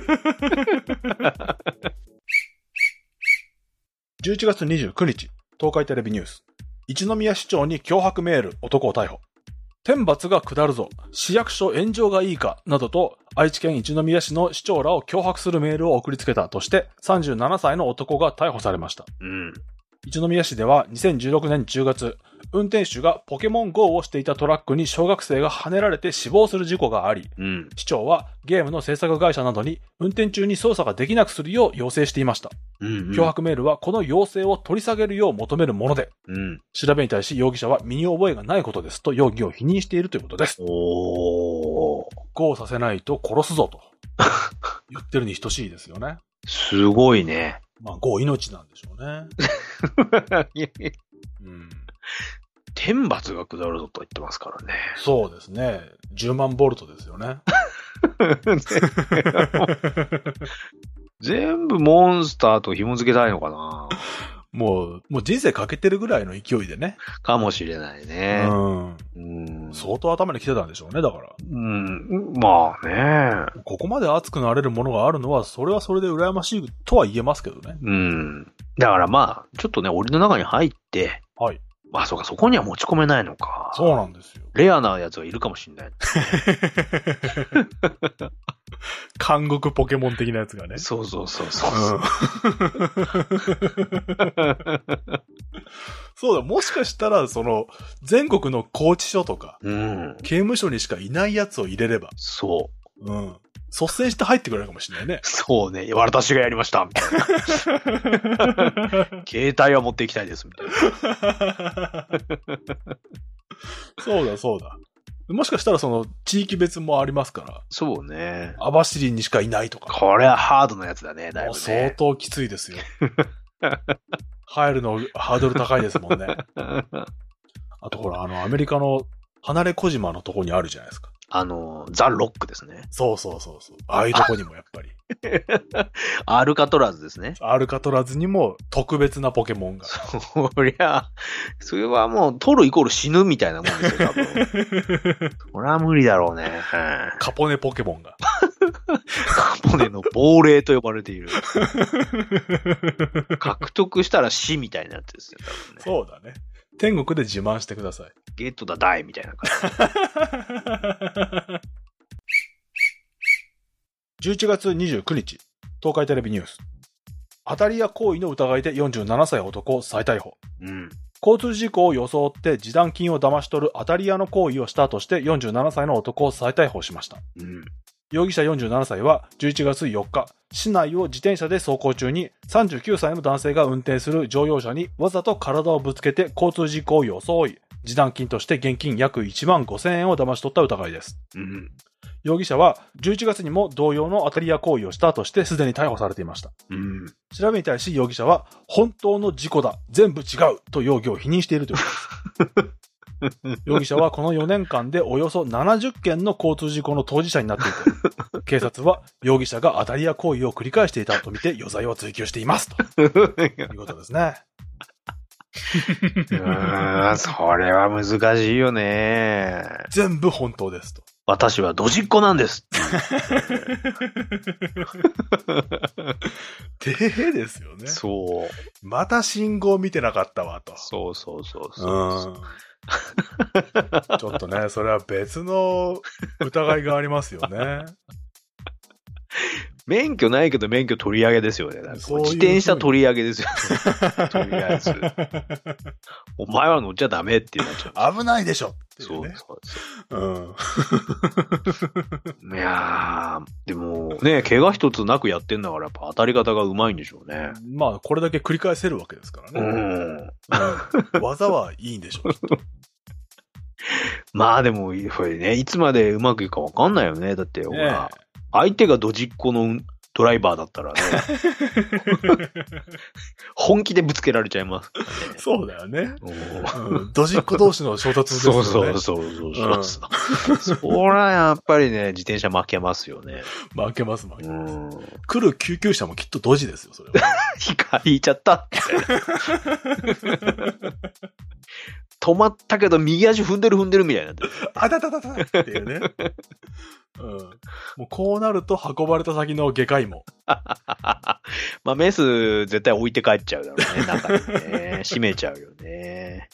じゅういちがつにじゅうくにち、東海テレビニュース。一宮市長に脅迫メール、男を逮捕。天罰が下るぞ、市役所炎上がいいか、などと愛知県一宮市の市長らを脅迫するメールを送りつけたとして、さんじゅうななさいの男が逮捕されました。うん。一宮市ではにせんじゅうろくねんじゅうがつ、運転手がポケモン ゴー をしていたトラックに小学生が跳ねられて死亡する事故があり、うん、市長はゲームの制作会社などに運転中に操作ができなくするよう要請していました。うんうん、脅迫メールはこの要請を取り下げるよう求めるもので、うん、調べに対し容疑者は身に覚えがないことですと容疑を否認しているということです。おー。ゴーさせないと殺すぞと言ってるに等しいですよね。すごいね。まあ、ゴー命なんでしょうね。うん、天罰が下るぞと言ってますからね。そうですね。じゅうまんボルトですよね。全部モンスターと紐付けたいのかな。もう、もう人生かけてるぐらいの勢いでね。かもしれないね。うん。うん、相当頭に来てたんでしょうね、だから。うん。まあね。ここまで熱くなれるものがあるのは、それはそれで羨ましいとは言えますけどね。うん。だからまあ、ちょっとね、檻の中に入って、はい。まあそうか、そこには持ち込めないのか。そうなんですよ。レアなやつがいるかもしれない。監獄ポケモン的なやつがね。そうそうそうそう。うん、そうだ、もしかしたら、その、全国の拘置所とか、うん、刑務所にしかいないやつを入れれば。そう。 うん。率先して入ってくれるかもしれないね。 そうね。私がやりました。みたいな。携帯は持っていきたいです。みたいな。 そうだそうだ。もしかしたらその地域別もありますから。 そうね。 網走にしかいないとか。 これはハードなやつだね、だいぶね。 相当きついですよ。入るのハードル高いですもんね。あとほら、あの、アメリカの離れ小島のとこにあるじゃないですか。 あの、ザ・ロックですね。 そうそうそうそう。ああいうとこにもやっぱり。 アルカトラズですね。 アルカトラズにも特別なポケモンが。 そりゃ、それはもう、取るイコール死ぬみたいなもんですよ、多分。それは無理だろうね。 カポネポケモンが。 カポネの亡霊と呼ばれている。獲得したら死みたいなやつですよ、多分ね。 そうだね。天国で自慢してください。 ゲットだダイみたいな感じ。 じゅういちがつにじゅうくにち、東海テレビニュース。当たり屋行為の疑いでよんじゅうななさい男を再逮捕。 うん。 交通事故を装って示談金を騙し取る当たり屋の行為をしたとしてよんじゅうななさいの男を再逮捕しました。 うん。 容疑者よんじゅうななさいはじゅういちがつよっか、市内を自転車で走行中にさんじゅうきゅうさいの男性が運転する乗用車にわざと体をぶつけて交通事故を装い、示談金として現金約いちまんごせんえんを騙し取った疑いです。 うん。 容疑者はじゅういちがつにも同様の当たり屋行為をしたとしてすでに逮捕されていました。 うん。 調べに対し容疑者は本当の事故だ、全部違うと容疑を否認しているということです。容疑者はこのよねんかんでおよそななじゅっけんの交通事故の当事者になっていて、警察は容疑者が当たり屋行為を繰り返していたとみて余罪を追及していますということですね。 うーん、それは難しいよね。 全部本当ですと。 私はドジっ子なんです。 てへへですよね。 そう。 また信号見てなかったわと。 そうそうそうそう。 うんちょっとね、それは別の疑いがありますよね。 免許ないけど免許取り上げですよね。なんかそういう自転車取り上げですよね。とりあえず。お前は乗っちゃダメってなっちゃう。 危ないでしょっていうね。 そうそうそう。 うん。 いやー、でもね、怪我一つなくやってんだからやっぱ当たり方がうまいんでしょうね。 まあ、これだけ繰り返せるわけですからね。 うんうん、技はいいんでしょう。 まあでも、これね、いつまでうまくいくかわかんないよね。だって、ほら、 ね、 相手がドジっ子のドライバーだったらね、本気でぶつけられちゃいますからね。 そうだよね。うん、ドジっ子同士の衝突ですよね。 そうそうそうそうそう、うん。そらやっぱりね、自転車負けますよね。 負けます、負けます。 うん、 来る救急車もきっとドジですよ、それは。 引いちゃったみたいな。止まったけど右足踏んでる踏んでるみたいになってる。 あたたたたっていうね。うん。もうこうなると運ばれた先の外科医も。 まあメス絶対置いて帰っちゃうだろうね。中にね。閉めちゃうよね。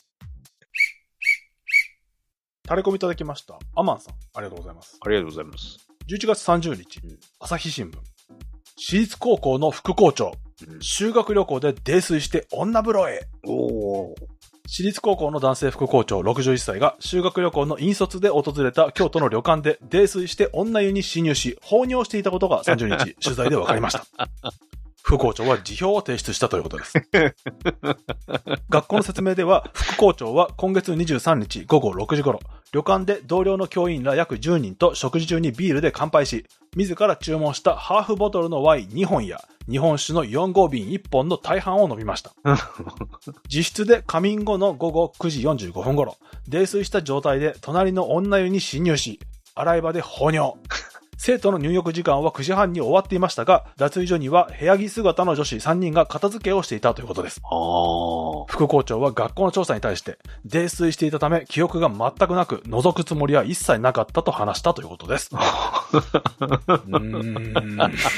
タレコミいただきました。アマンさん、ありがとうございます。 ありがとうございます。 じゅういちがつさんじゅうにち、朝日新聞。私立高校の副校長。うん、修学旅行で泥酔して女風呂へ。 おー。 私立高校の男性副校長ろくじゅういっさいが修学旅行の引率で訪れた京都の旅館で泥酔して女湯に侵入し放尿していたことがさんじゅうにち取材で分かりました。副校長は辞表を提出したということです。学校の説明では副校長は今月にじゅうさんにちごごろくじ頃旅館で同僚の教員ら約じゅうにんと食事中にビールで乾杯し自ら注文したハーフボトルのワインにほんや日本酒のよんごうびんいっぽんの大半を飲みました。自室で仮眠後のごごくじよんじゅうごふん頃、泥酔した状態で隣の女湯に侵入し、洗い場で放尿。生徒の入浴時間はくじはんに終わっていましたが、脱衣所には部屋着姿の女子さんにんが片付けをしていたということです。副校長は学校の調査に対して、泥酔していたため記憶が全くなく、覗くつもりは一切なかったと話したということです。うーん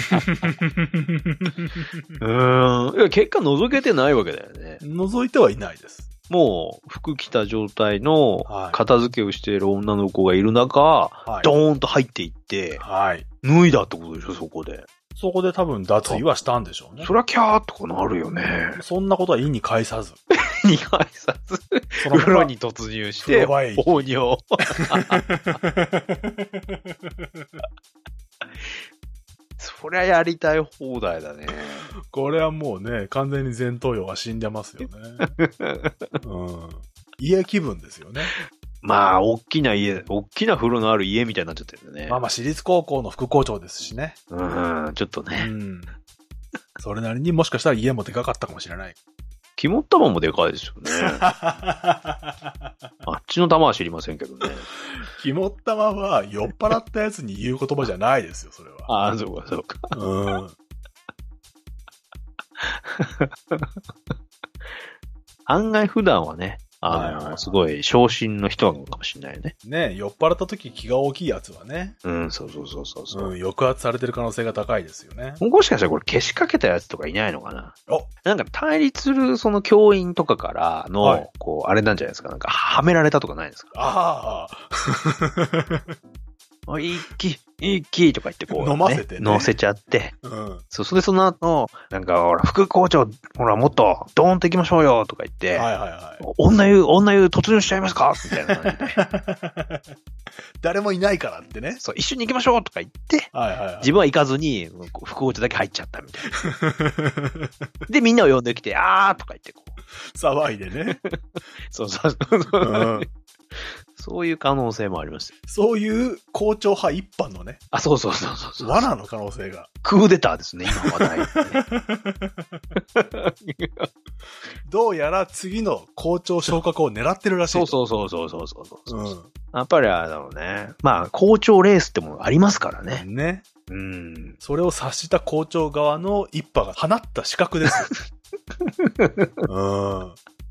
うーん。結果覗けてないわけだよね。 覗いてはいないです。 もう、服着た状態の片付けをしている女の子がいる中、はい、ドーンと入っていって、はい、脱いだってことでしょ、そこで。 そこで多分脱衣はしたんでしょうね。 そりゃキャーとかなるよね。 そんなことは意に介さず。 意に介さず。風呂に突入して、放尿。 そりゃやりたい放題だね。 これはもうね、完全に前頭葉が死んでますよね。うん。家気分ですよね。 まあ、大きな家、大きな風呂のある家みたいになっちゃってるんだね。 まあまあ、私立高校の副校長ですしね。 うん、ちょっとね。 うん。それなりにもしかしたら家もでかかったかもしれない。 肝っ玉もでかいですよね。あっちの玉は知りませんけどね。 肝っ玉は酔っ払ったやつに言う言葉じゃないですよ、それは。 ああ、そうか、そうか。 うん。 案外普段はね、あの、はいはいはい、すごい昇進の人なのかもしれないね。 ねえ、酔っ払った時気が大きいやつはね。 うん、そうそうそうそうそう、 うん。抑圧されてる可能性が高いですよね。 もしかしたらこれ消しかけたやつとかいないのかな。おなんか対立するその教員とかからの、はい、こう、あれなんじゃないですか。なんか、はめられたとかないですか。 ああ。一気、一気とか言ってこう、ね、 飲ませてね。 乗せちゃって。 うん。 そう、それでその後、なんか、ほら、副校長、ほら、もっと、ドーンと行きましょうよとか言って、 はいはいはい。 女湯、女湯突入しちゃいますかみたいな感じで。 誰もいないからってね。 そう、一緒に行きましょうとか言って、 はいはいはい、 自分は行かずに、副校長だけ入っちゃったみたいな。で、みんなを呼んできて、あーとか言ってこう。 騒いでね。 そうそうそうそう、うん。そういう可能性もあります。 そういう校長派一般のね。 あ、そうそうそうそうそう。 罠の可能性が。 クーデターですね、今話題、ね。 どうやら次の校長昇格を狙ってるらしい。 そうそうそうそうそうそうそう、うん。やっぱりあれだろうね。まあ、校長レースってものがありますからね。 ね。 うん。 それを察した校長側の一派が放った資格です。うん。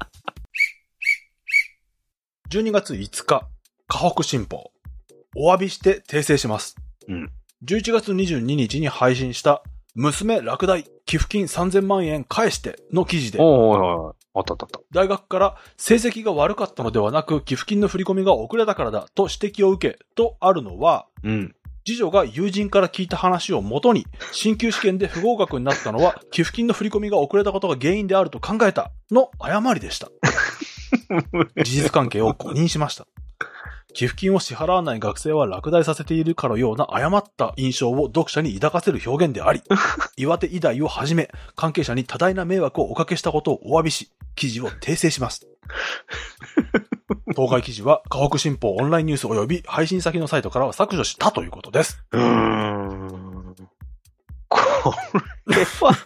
じゅうにがついつか、河北新報。お詫びして訂正します。 うん。 じゅういちがつにじゅうににちに配信した、娘落第、寄付金さんぜんまんえん返しての記事で、 おーおーおーあったあったあった。 大学から成績が悪かったのではなく、寄付金の振り込みが遅れたからだと指摘を受け、とあるのは、 うん。 次女が友人から聞いた話をもとに、進級試験で不合格になったのは、寄付金の振り込みが遅れたことが原因であると考えた、の誤りでした。事実関係を誤認しました。寄付金を支払わない学生は落第させているかのような誤った印象を読者に抱かせる表現であり、岩手医大をはじめ、関係者に多大な迷惑をおかけしたことをお詫びし、記事を訂正します。当該記事は、河北新報オンラインニュース及び配信先のサイトからは削除したということです。 うーん。これは、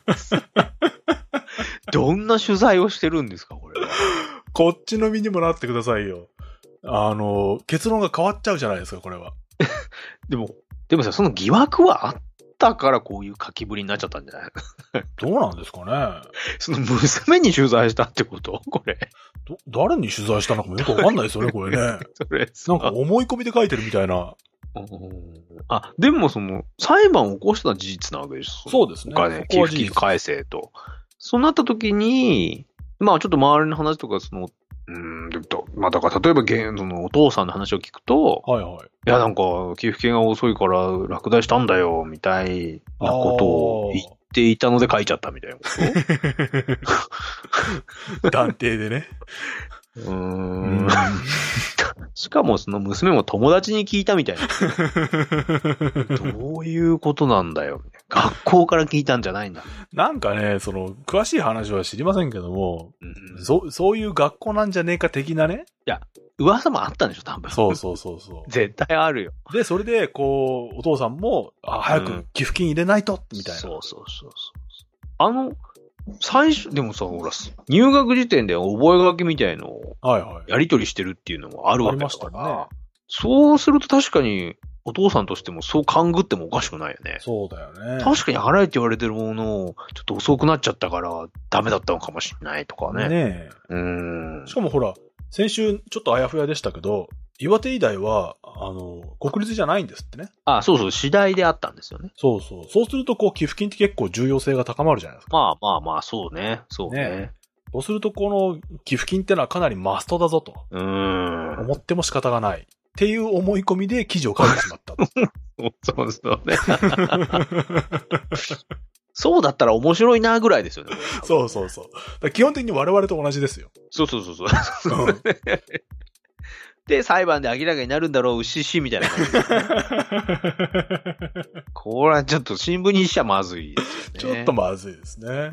どんな取材をしてるんですか、これは。 こっちの身にもなってくださいよ。あの、結論が変わっちゃうじゃないですか、これは。 でも、でもさ、その疑惑はあったからこういう書きぶりになっちゃったんじゃないどうなんですかね。 その娘に取材したってことこれ。 ど、誰に取材したのかもよくわかんないですよね、これね。 それなんか思い込みで書いてるみたいな。 あ、でもその、裁判を起こした事実なわけです。 そうですね。 お金、寄付金返せと。そうなった時に、まあちょっと周りの話とか、その、うーん、でまあだから例えば現そのお父さんの話を聞くと、 はいはい。いやなんか寄付金が遅いから落第したんだよ、みたいなことを言っていたので書いちゃったみたいなこと。 断定でね。 うーん。しかもその娘も友達に聞いたみたいな。どういうことなんだよ。学校から聞いたんじゃないんだ。 なんかね、その、詳しい話は知りませんけども、 うん、 そそういう学校なんじゃねえか的なね。 いや、噂もあったんでしょ、多分。 そうそうそうそう。 絶対あるよ。 で、それで、こう、お父さんも、あ、早く寄付金入れないと、みたいな。 そうそうそうそう。あの、最初、でもさ、ほら、入学時点で覚書きみたいのを、やり取りしてるっていうのもあるわけだから、はいはい、ありましたね。そうすると確かに、お父さんとしてもそう勘ぐってもおかしくないよね。 そうだよね。 確かに払えって言われてるものを、ちょっと遅くなっちゃったからダメだったのかもしれないとかね。 ねえ。 うーん。 しかもほら、先週ちょっとあやふやでしたけど、岩手医大は、あの、国立じゃないんですってね。 あ、そうそう、次第であったんですよね。 そうそう。そうすると、こう、寄付金って結構重要性が高まるじゃないですか。 まあまあまあ、そうね。そうね。ね、 そうすると、この寄付金ってのはかなりマストだぞと。 うーん。 思っても仕方がない。っていう思い込みで記事を書いてしまった。 そうそうね。そうだったら面白いなぐらいですよね。 そうそうそう。基本的に我々と同じですよ。 そうそうそうそう。 で、裁判で明らかになるんだろう、うししみたいな感じですね。これはちょっと新聞にしちゃまずいですよね。 ちょっとまずいですね。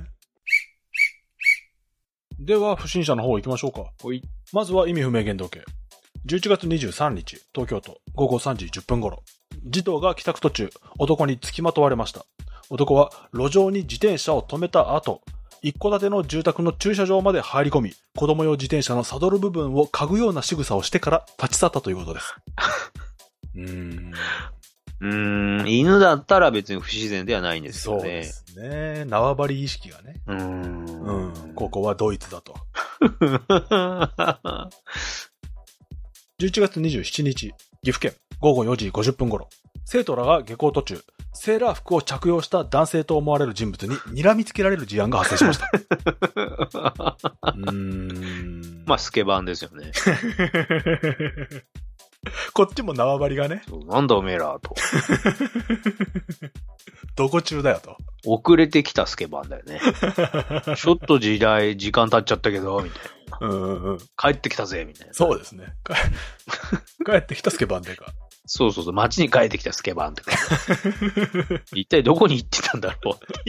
では、不審者の方行きましょうか。 ほい。 まずは意味不明言動系。じゅういちがつにじゅうさんにち、東京都、ごごさんじじゅっぷん頃。児童が帰宅途中、男に付きまとわれました。男は路上に自転車を止めた後、一戸建ての住宅の駐車場まで入り込み、子供用自転車のサドル部分を嗅ぐような仕草をしてから立ち去ったということです。うーん。 うーん、犬だったら別に不自然ではないんですよね。 そうですね。縄張り意識がね。 うーん。 うん。ここはドイツだと。じゅういちがつにじゅうしちにち、岐阜県ごごよじごじゅっぷん頃、生徒らが下校途中、セーラー服を着用した男性と思われる人物に睨みつけられる事案が発生しました。うーん。 まあ、スケバンですよね。 こっちも縄張りがね。 なんだおめえらと。 どこ中だよと。 遅れてきたスケバンだよね。ちょっと時代、時間経っちゃったけど、みたいな。 うんうんうん。 帰ってきたぜ、みたいな。 そうですね。帰ってきたスケバンでか。 そうそうそう、街に帰ってきたスケバンってか。一体どこに行ってたんだろうっていう。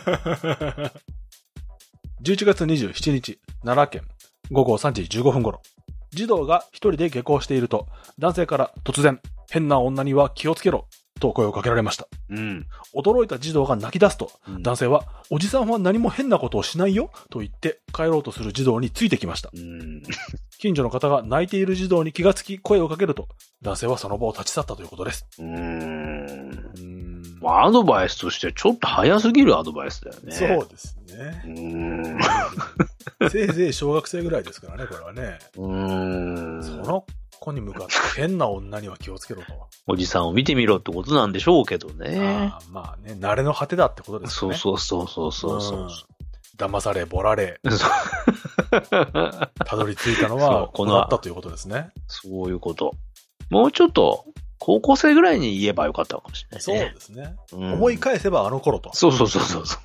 じゅういちがつにじゅうしちにち、奈良県ごごさんじじゅうごふん頃。児童が一人で下校していると、男性から突然、変な女には気をつけろ、と声をかけられました。 うん。 驚いた児童が泣き出すと、 うん、 男性は、おじさんは何も変なことをしないよ、と言って帰ろうとする児童についてきました。 うん、 近所の方が泣いている児童に気がつき声をかけると、男性はその場を立ち去ったということです。 うーん。うーん。まあ、アドバイスとしてはちょっと早すぎるアドバイスだよね。 そうですね。 うーん。 せいぜい小学生ぐらいですからね、これはね。 うーん。 その子に向かって変な女には気をつけろと。 おじさんを見てみろってことなんでしょうけどね。 あまあね、慣れの果てだってことですね。 そうそうそうそうそう、うん。 騙され、ぼられ。たどり着いたのは、このだったということですね。 そういうこと。もうちょっと、高校生ぐらいに言えばよかったかもしれない、ね。 そうですね、うん。思い返せばあの頃と。 そうそうそうそうそう。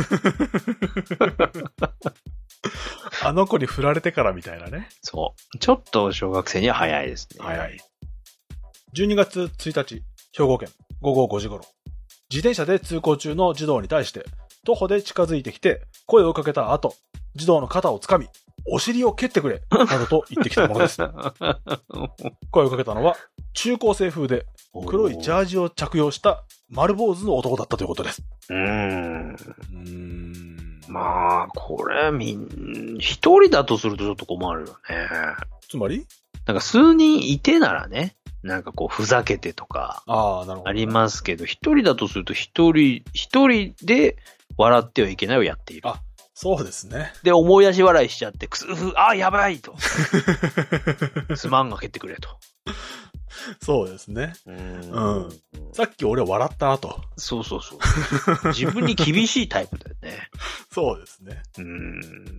あの子に振られてからみたいなね。 そう。ちょっと小学生には早いですね。 早い。じゅうにがつついたち、兵庫県ごごごじ頃。自転車で通行中の児童に対して、徒歩で近づいてきて、声をかけた後、児童の肩を掴み、お尻を蹴ってくれ、などと言ってきたものです。声をかけたのは、中高生風で、黒いジャージを着用した丸坊主の男だったということです。 うーん。うーんまあ、これ、みん、一人だとするとちょっと困るよね。 つまり？ なんか数人いてならね、なんかこう、ふざけてとか、 ああ、なるほど。ありますけど、一人だとすると一人、一人で笑ってはいけないをやっている。 あ、そうですね。 で、思い出し笑いしちゃって、くすふ、あ、やばいと。すまんが蹴ってくれと。 そうですね。うん。うん。さっき俺笑ったなと。 そうそうそう。自分に厳しいタイプだよね。 そうですね。 うん。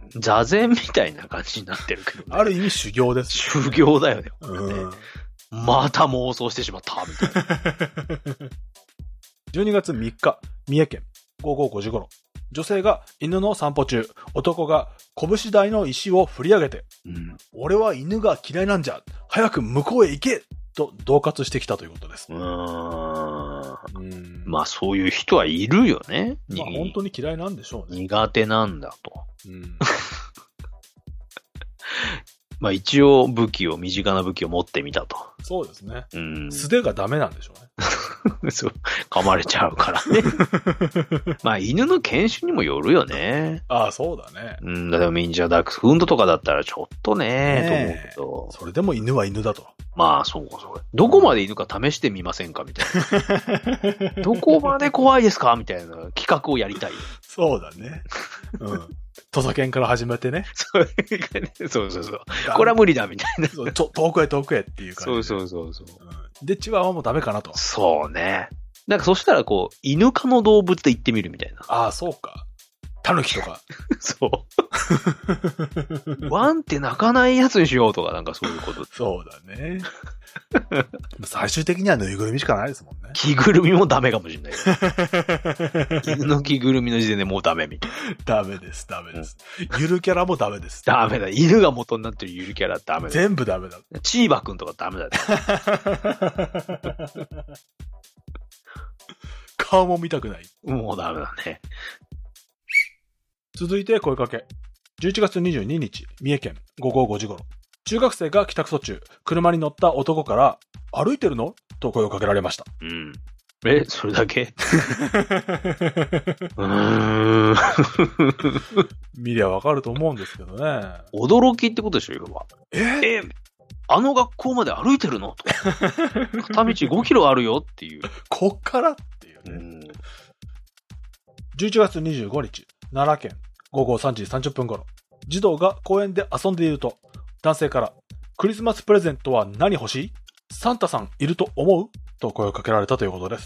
座禅みたいな感じになってるけどね。 ある意味修行です、 ね。修行だよね。これね。 うん。 また妄想してしまった、みたいな。 じゅうにがつみっか、三重県ごごごじ頃。女性が犬の散歩中、男が拳大の石を振り上げて、うん、俺は犬が嫌いなんじゃ、早く向こうへ行けと恫喝してきたということです。うーんうんまあそういう人はいるよね。 まあ本当に嫌いなんでしょうね。 苦手なんだと。うんまあ一応武器を、身近な武器を持ってみたと。 そうですね。うん。素手がダメなんでしょうね。 そう。噛まれちゃうからね。まあ犬の犬種にもよるよね。 ああ、そうだね。 うん。だからミンジャーダックスフンドとかだったらちょっとね、ねと思うけど。 それでも犬は犬だと。 まあそうそう。どこまで犬か試してみませんかみたいな。どこまで怖いですかみたいな企画をやりたい。 そうだね。うん。土佐犬から始めてね。 そうそうそう。これは無理だみたいな。 そうちょ遠くへ遠くへっていう感じ。そうそうそうそう、 うん。で、チワワもダメかなと。 そうね。なんかそしたらこう、犬科の動物で行ってみるみたいな。 ああ、そうか。 タヌキとか。 そう。ワンって泣かないやつにしようとか、なんかそういうこと。 そうだね。最終的にはぬいぐるみしかないですもんね。 着ぐるみもダメかもしれない。犬の着ぐるみの時点でもうダメみたいな。 ダメです、ダメです。ゆるキャラもダメです。 ダメだ。犬が元になってるゆるキャラダメだ。 全部ダメだ。 チーバくんとかダメだ、ね。 顔も見たくない。 もうダメだね。 続いて声かけ。じゅういちがつにじゅうににち、三重県午後ごじ頃。中学生が帰宅途中、車に乗った男から、歩いてるのと声をかけられました。 うん。え、それだけうーん。 見りゃわかると思うんですけどね。 驚きってことでしょ、要は。 ええ、あの学校まで歩いてるのとか。片道ごキロあるよっていう。 こっからっていうね。うん、じゅういちがつにじゅうごにち、奈良県午後さんじさんじゅっぷん頃、児童が公園で遊んでいると、男性から、クリスマスプレゼントは何欲しい？サンタさんいると思う？と声をかけられたということです。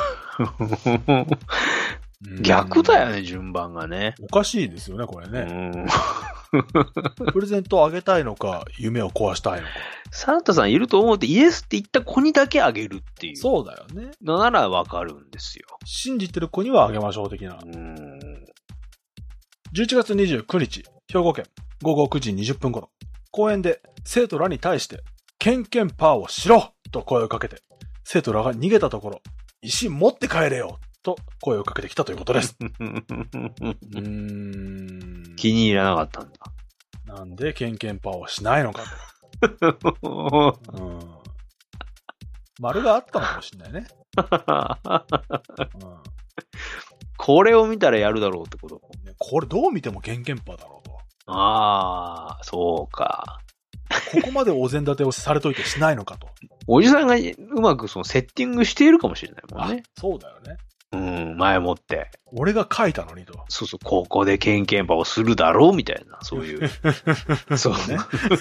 逆だよね、順番がね。 おかしいですよね、これね。プレゼントをあげたいのか、夢を壊したいのか。 サンタさんいると思うってイエスって言った子にだけあげるっていう。 そうだよね。 のならわかるんですよ。 信じてる子にはあげましょう的な。うん、じゅういちがつにじゅうくにち、兵庫県午後くじにじゅっぷん頃、公園で生徒らに対して、ケンケンパーをしろと声をかけて、生徒らが逃げたところ、石持って帰れよと声をかけてきたということです。うーん気に入らなかったんだ。 なんでケンケンパーをしないのかと。うん、丸があったのかもしれないね。うん、 これを見たらやるだろうってこと。 これどう見てもケンケンパーだろうと。 ああ、そうか。 ここまでお膳立てをされといてしないのかと。 おじさんがうまくそのセッティングしているかもしれないもんね。 そうだよね。 うん、前もって。 俺が書いたのにと。 そうそう、ここでケンケンパをするだろうみたいな、そういう。そうね。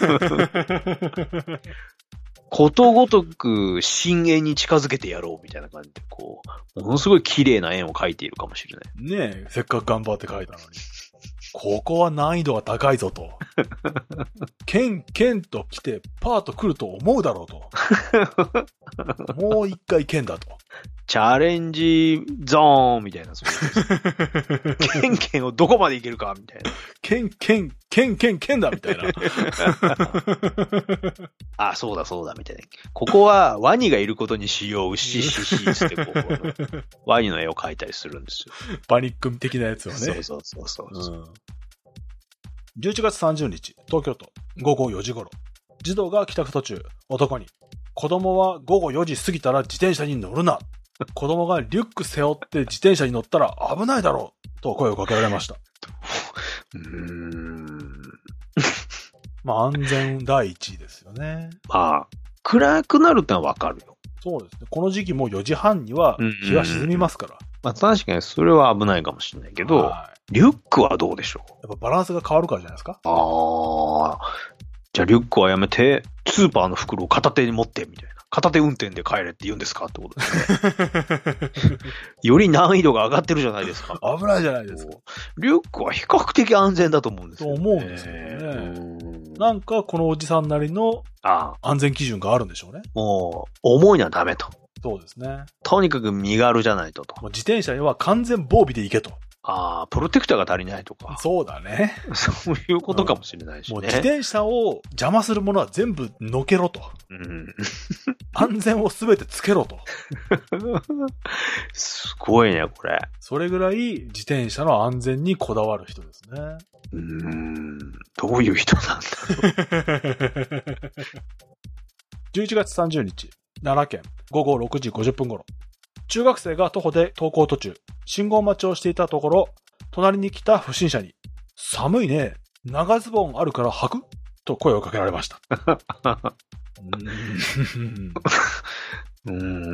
ことごとく深淵に近づけてやろうみたいな感じで、こう、ものすごい綺麗な円を描いているかもしれない。 ねえ、せっかく頑張って描いたのに。ここは難易度が高いぞと。ケンケンと来てパーと来ると思うだろうと。もう一回ケンだと。 チャレンジゾーンみたいな。そうケンケンをどこまでいけるかみたいな。 ケンケン、ケンケンケンだみたいな。 あ、そうだそうだみたいな。ここはワニがいることにしよう、しししってこう、ワニの絵を描いたりするんですよ。 パニック的なやつをね。 そうそうそうそう、うん。 じゅういちがつさんじゅうにち、東京都、午後よじ頃。児童が帰宅途中、男に、子供は午後よじ過ぎたら自転車に乗るな。子供がリュック背負って自転車に乗ったら危ないだろう。と声をかけられました。うーんまあ安全第一ですよね。 まあ、暗くなるってのはわかるよ。 そうですね。この時期もよじはんには日が沈みますから。 まあ確かにそれは危ないかもしれないけど、リュックはどうでしょう？ やっぱバランスが変わるからじゃないですか。 ああ。じゃあリュックはやめて、スーパーの袋を片手に持ってみたいな。片手運転で帰れって言うんですかってことですね。より難易度が上がってるじゃないですか。 危ないじゃないですか。 リュックは比較的安全だと思うんですよ、 ね。と思うんですよね。なんかこのおじさんなりの安全基準があるんでしょうね。 もう、重いのはダメと。 そうですね。 とにかく身軽じゃないとと。 もう自転車には完全防備で行けと。 ああ、プロテクターが足りないとか。 そうだね。 そういうことかもしれないしね。 うん、もう自転車を邪魔するものは全部のけろと。うん、安全をすべてつけろと。 すごいね、これ。 それぐらい自転車の安全にこだわる人ですね。 うーん、どういう人なんだろう。 じゅういちがつさんじゅうにち、奈良県午後ろくじごじゅっぷん頃。中学生が徒歩で登校途中、信号待ちをしていたところ、隣に来た不審者に、寒いね、長ズボンあるから履く？と声をかけられました。 うん、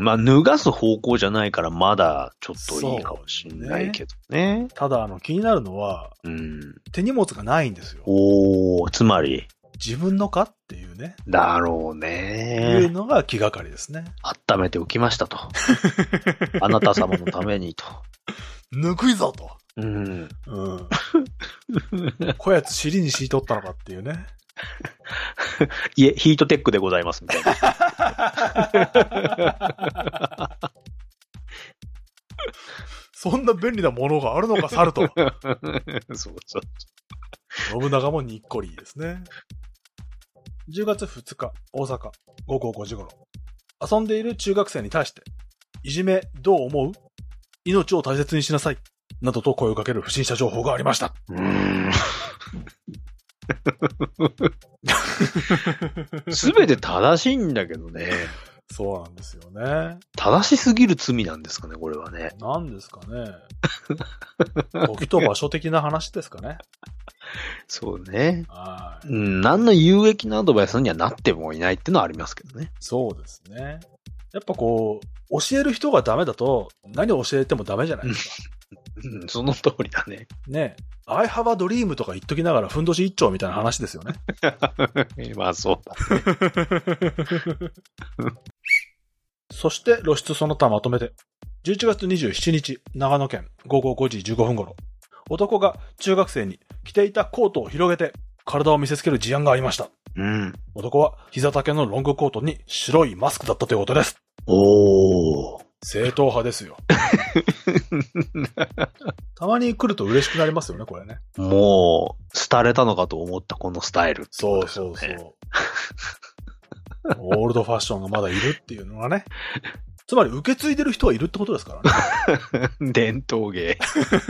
まあ、脱がす方向じゃないからまだちょっといいかもしれないけどね。 ねただ、あの、気になるのは、うん、手荷物がないんですよ。 おー、つまり自分のかっていうね。 だろうね。 いうのが気がかりですね。 温めておきましたと。あなた様のためにと。 ぬくいぞと。 うん。 うん。こやつ尻に敷いとったのかっていうね。 いえ、ヒートテックでございますみたいな。 そんな便利なものがあるのか、猿と。 そうそう。 信長もにっこりですね。じゅうがつふつか、大阪、ごごごじ頃。遊んでいる中学生に対して、いじめどう思う？命を大切にしなさい。などと声をかける不審者情報がありました。 うーん。すべて正しいんだけどね。 そうなんですよね。 正しすぎる罪なんですかね、これはね。 なんですかね。時と場所的な話ですかね。 そうね。 はい。 うん、何の有益なアドバイスにはなってもいないっていうのはありますけどね。 そうですね。やっぱこう、教える人がダメだと、何を教えてもダメじゃないですか。 うん、その通りだね。 ねえ。I have a dream とか言っときながら、ふんどし一丁みたいな話ですよね。 まあそうだね。 そして露出その他まとめて。じゅういちがつにじゅうしちにち、長野県ごごごじじゅうごふん頃。男が中学生に着ていたコートを広げて体を見せつける事案がありました。 うん。 男は膝丈のロングコートに白いマスクだったということです。 おー。 正統派ですよ。たまに来ると嬉しくなりますよね、これね。 もう、廃れたのかと思ったこのスタイルってこそうとですよね。 そうそう。オールドファッションがまだいるっていうのはね。つまり受け継いでる人はいるってことですからね。 伝統芸。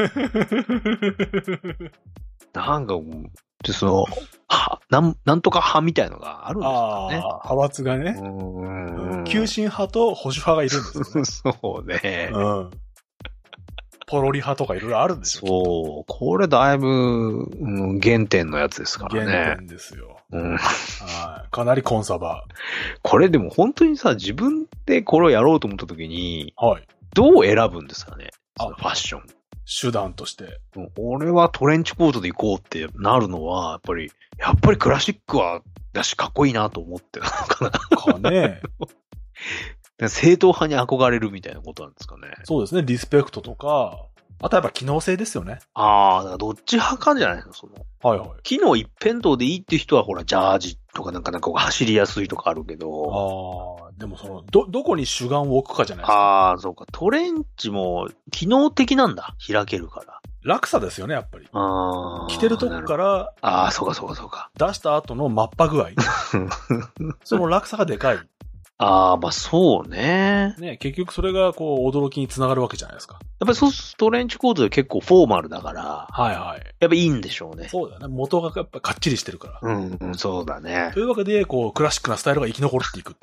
なんかもう、でその、は、なん、なんとか派みたいのがあるんですかね。 ああ、派閥がね。 うん。 急進派と保守派がいるんですよね。 そうね。 うん。ポロリ派とかいろいろあるんですよ。 そう。これだいぶ、うん、原点のやつですからね。 原点ですよ。 うん。 はい。かなりコンサバ。 これでも本当にさ、自分でこれをやろうと思った時に、 はい。 どう選ぶんですかね。ファッション。 手段として。 俺はトレンチコートで行こうってなるのは、やっぱり、やっぱりクラシックは、だしかっこいいなと思ってなのかな。 かね。 正統派に憧れるみたいなことなんですかね。 そうですね。リスペクトとか、あとやっぱ機能性ですよね。 ああ、だからどっち派かじゃないのその。 はいはい。 機能一辺倒でいいっていう人はほら、ジャージとかなんかなんか走りやすいとかあるけど。 ああ、でもその、ど、どこに主眼を置くかじゃないですか。 ああ、そうか。トレンチも機能的なんだ。開けるから。 落差ですよね、やっぱり。 ああ。 着てるとこから、 ああ、そうかそうかそうか。 出した後のマッパ具合。その落差がでかい。 ああ、まあそうね。 ね、結局それがこう驚きにつながるわけじゃないですか。 やっぱりそうするとトレンチコートで結構フォーマルだから。 はいはい。 やっぱいいんでしょうね。 そうだよね。元がやっぱかっちりしてるから。 うん、うん、そうだね。 というわけで、こう、クラシックなスタイルが生き残っていくって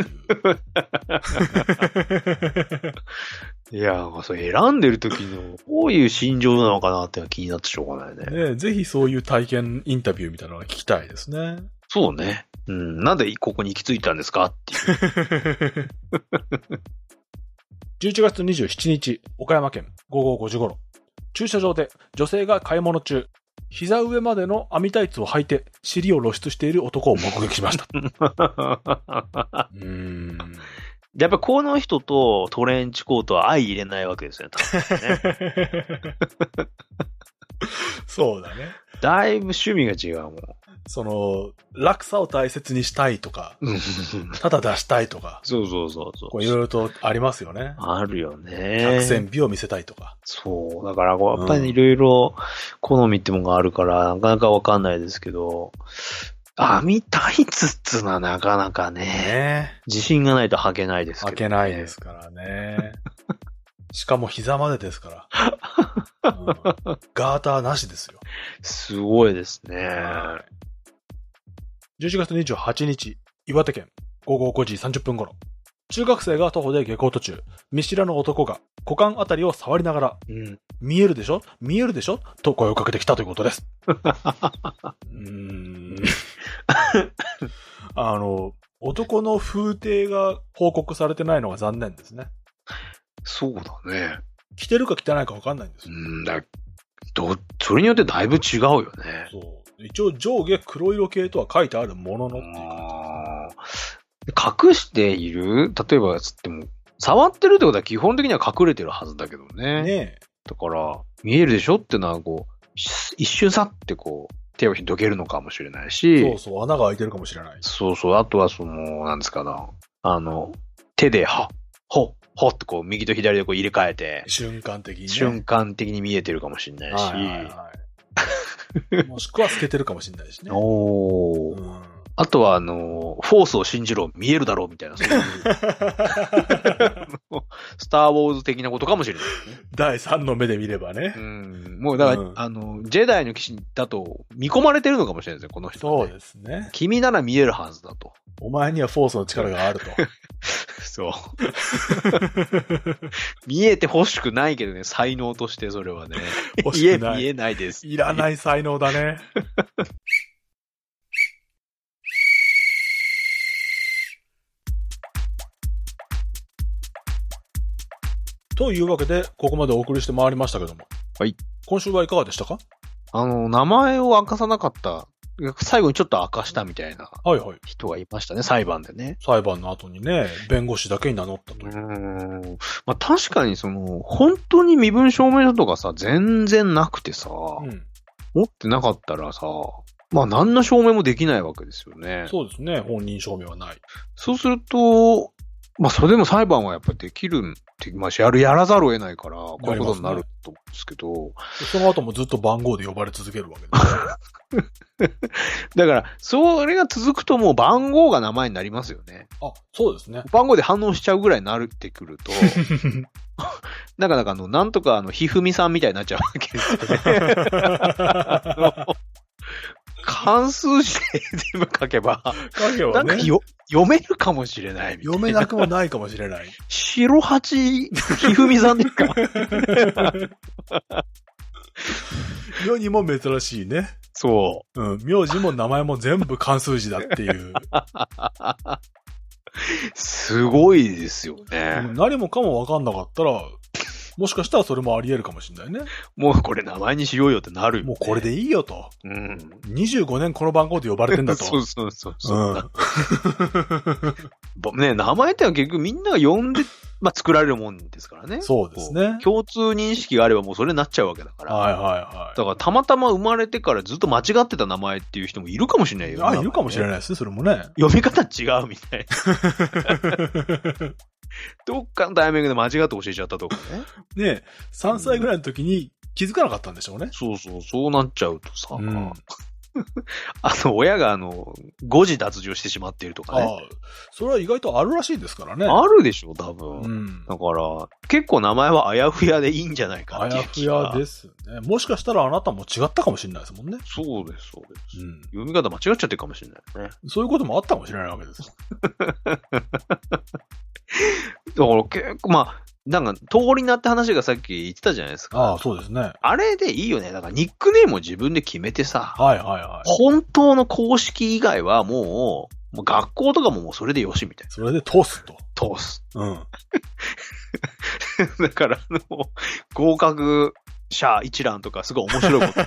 いう。いや、それ選んでる時の、どういう心情なのかなって気になってしょうがないね。 ね、ぜひそういう体験インタビューみたいなのが聞きたいですね。 そうね。うん。なんでここに行き着いたんですかっていう。 じゅういちがつにじゅうしちにち、岡山県ごごごじ頃。駐車場で女性が買い物中、膝上までの網タイツを履いて尻を露出している男を目撃しました。うーん。 やっぱこの人とトレンチコートは相入れないわけですよね。 そうだね。 だいぶ趣味が違うもん。 その、落差を大切にしたいとか、ただ出したいとか。 そうそうそうそう。 こういろいろとありますよね。 あるよね。 百戦美を見せたいとか。 そう。だから、やっぱりいろいろ好みってものがあるから、なかなかわかんないですけど、網タイツっつうのはなかなかね、ね自信がないと履けないですけど、ね。 履けないですからね。しかも膝までですから。うん、ガーターなしですよ。 すごいですね。 じゅういちがつにじゅうはちにち、岩手県ごごごじさんじゅっぷん頃。中学生が徒歩で下校途中、見知らぬ男が股間あたりを触りながら、うん、見えるでしょ見えるでしょと声をかけてきたということです。うーんあの、男の風景が報告されてないのが残念ですね。 そうだね。 着てるか着てないか分かんないんですよ。 うんだど、それによってだいぶ違うよね。 そう。一応上下黒色系とは書いてあるもののっていう感じ。隠している例えばつっても、触ってるってことは基本的には隠れてるはずだけどね。 ねえ。 だから、見えるでしょってのは、こう、一瞬さってこう、手をどけるのかもしれないし。 そうそう、穴が開いてるかもしれない。 そうそう、あとはその、なんですかな。あの、手で、は、ほ、ほってこう、右と左でこう入れ替えて。 瞬間的にね。 瞬間的に見えてるかもしれないし。はいはいはい、もしくは透けてるかもしれないしね。 おー。うん、あとは、あの、フォースを信じろ、見えるだろうみたいな、そういう。スター・ウォーズ的なことかもしれないですね。 だいさんの目で見ればね。 うん。もう、だから、うん、あの、ジェダイの騎士だと見込まれてるのかもしれないですね、この人、 ね。そうですね。 君なら見えるはずだと。 お前にはフォースの力があると。 そう。見えて欲しくないけどね、才能としてそれはね。 欲しくない。 見えないです。 いらない才能だね。というわけで、ここまでお送りしてまいりましたけども。 はい。 今週はいかがでしたか？ あの、名前を明かさなかった、最後にちょっと明かしたみたいな人がいましたね、裁判でね。 裁判の後にね、弁護士だけに名乗ったという。 うーん。まあ、確かにその、本当に身分証明書とかさ、全然なくてさ、うん、持ってなかったらさ、まあ、何の証明もできないわけですよね。 そうですね、本人証明はない。 そうすると、まあ、それでも裁判はやっぱりできるって、まあ、やる、やらざるを得ないから、こういうことになると思うんですけど。ね、 その後もずっと番号で呼ばれ続けるわけです。 だから、それが続くともう番号が名前になりますよね。 あ、そうですね。 番号で反応しちゃうぐらいになってくると、なかなかあの、なんとかあの、ひふみさんみたいになっちゃうわけですよね。関数字で全部書けば、 書けばね、 なんかよ読めるかもしれないみたいな。 読めなくもないかもしれない。 白八ひふみさんですか？ 世にも珍しいね。 そう。 うん。名字も名前も全部関数字だっていう。 すごいですよね。 何もかも分かんなかったら、もしかしたらそれもあり得るかもしれないね。 もうこれ名前にしようよってなるよ、ね。 もうこれでいいよと。 うん。 にじゅうごねんこの番号で呼ばれてんだと。 そうそうそうそう。うん、ね、名前ってのは結局みんなが呼んで、まあ、作られるもんですからね。 そうですね。 共通認識があればもうそれになっちゃうわけだから。 はいはいはい。 だからたまたま生まれてからずっと間違ってた名前っていう人もいるかもしれないよ。 あ、いるかもしれないですね、それもね。 読み方違うみたいな。どっかのタイミングで間違って教えちゃったとかね。 ねえ、さんさいぐらいの時に気づかなかったんでしょうね。 そうそう、そうなっちゃうとさ。 うん、 あの、親があの、誤字脱字をしてしまっているとかね。 ああ、それは意外とあるらしいですからね。 あるでしょ、多分。 うん、だから、結構名前はあやふやでいいんじゃないかっていう。 あやふやですね。もしかしたらあなたも違ったかもしれないですもんね。 そうです、そうです。 うん、 読み方間違っちゃってるかもしれないね。 そういうこともあったかもしれないわけです。 だから結構、まあ、なんか、通りなって話がさっき言ってたじゃないですか。 ああ、そうですね。 あれでいいよね。だからニックネームを自分で決めてさ。 はいはいはい。 本当の公式以外はもう、もう学校とかももうそれでよしみたいな。 それで通すと。 通す。 うん。 だから、あの、合格者一覧とかすごい面白いこと。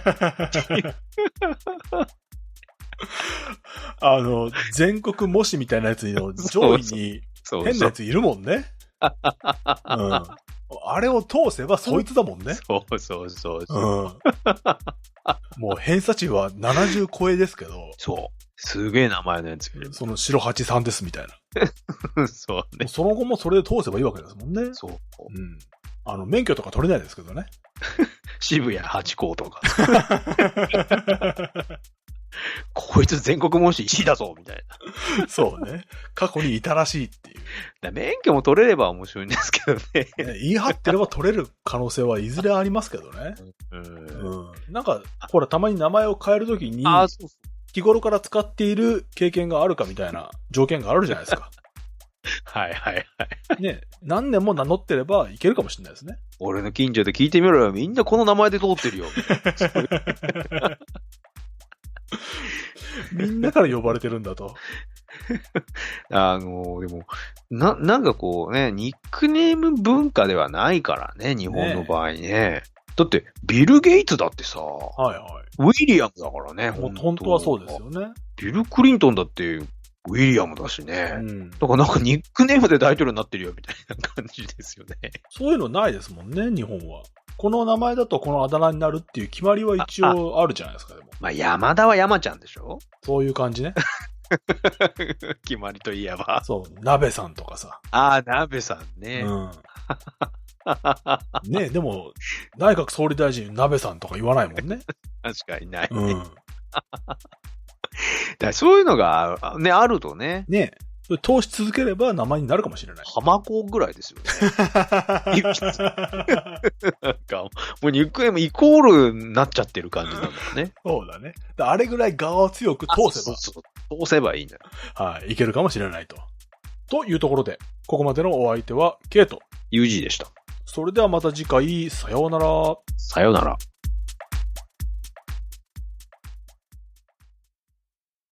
あの、全国模試みたいなやつの上位に変なやついるもんね。うん、あれを通せばそいつだもんね。 そうそうそうそう、 うん。もう偏差値はななじゅう超えですけど。 そう。すげえ名前のやつよ。 その白八さんですみたいな。そうね。 その後もそれで通せばいいわけですもんね。 そう。 うん。あの、免許とか取れないですけどね。 渋谷八甲とか。こいつ全国模試いちいだぞみたいな。そうね。過去にいたらしいっていう。 だ免許も取れれば面白いんですけどね。 言い張ってれば取れる可能性はいずれありますけどね。うん。うん、なんか、ほら、たまに名前を変えるときに、 あ、そうそう、 日頃から使っている経験があるかみたいな条件があるじゃないですか。 はいはいはい。 ね、何年も名乗ってればいけるかもしれないですね。 俺の近所で聞いてみろよ。みんなこの名前で通ってるよ。 みんなから呼ばれてるんだと。 あの、でも、な、なんかこうね、ニックネーム文化ではないからね、日本の場合ね。ね、だって、ビル・ゲイツだってさ、 はいはい。 ウィリアムだからね、 本当。本当はそうですよね。 ビル・クリントンだって、ウィリアムだしね。うん、だからなんかニックネームで大統領になってるよみたいな感じですよね。 そういうのないですもんね、日本は。 この名前だとこのあだ名になるっていう決まりは一応あるじゃないですか、でも。 まあ、山田は山ちゃんでしょそういう感じね。 決まりといえば。 そう、鍋さんとかさ。 ああ、鍋さんね。 うん。ねでも、内閣総理大臣鍋さんとか言わないもんね。 確かにない、ね。 うん。 だそういうのが、ね、あるとね。 ね通し続ければ名前になるかもしれない。 浜子ぐらいですよね。なんか、もうニックネームイコールになっちゃってる感じなんだよね。 そうだね。あれぐらい側を強く通せば。 そうそう。通せばいいんだよ。 はい、いけるかもしれないと。というところで、ここまでのお相手は、ケイト。 ユージー でした。 それではまた次回、さようなら。 さようなら。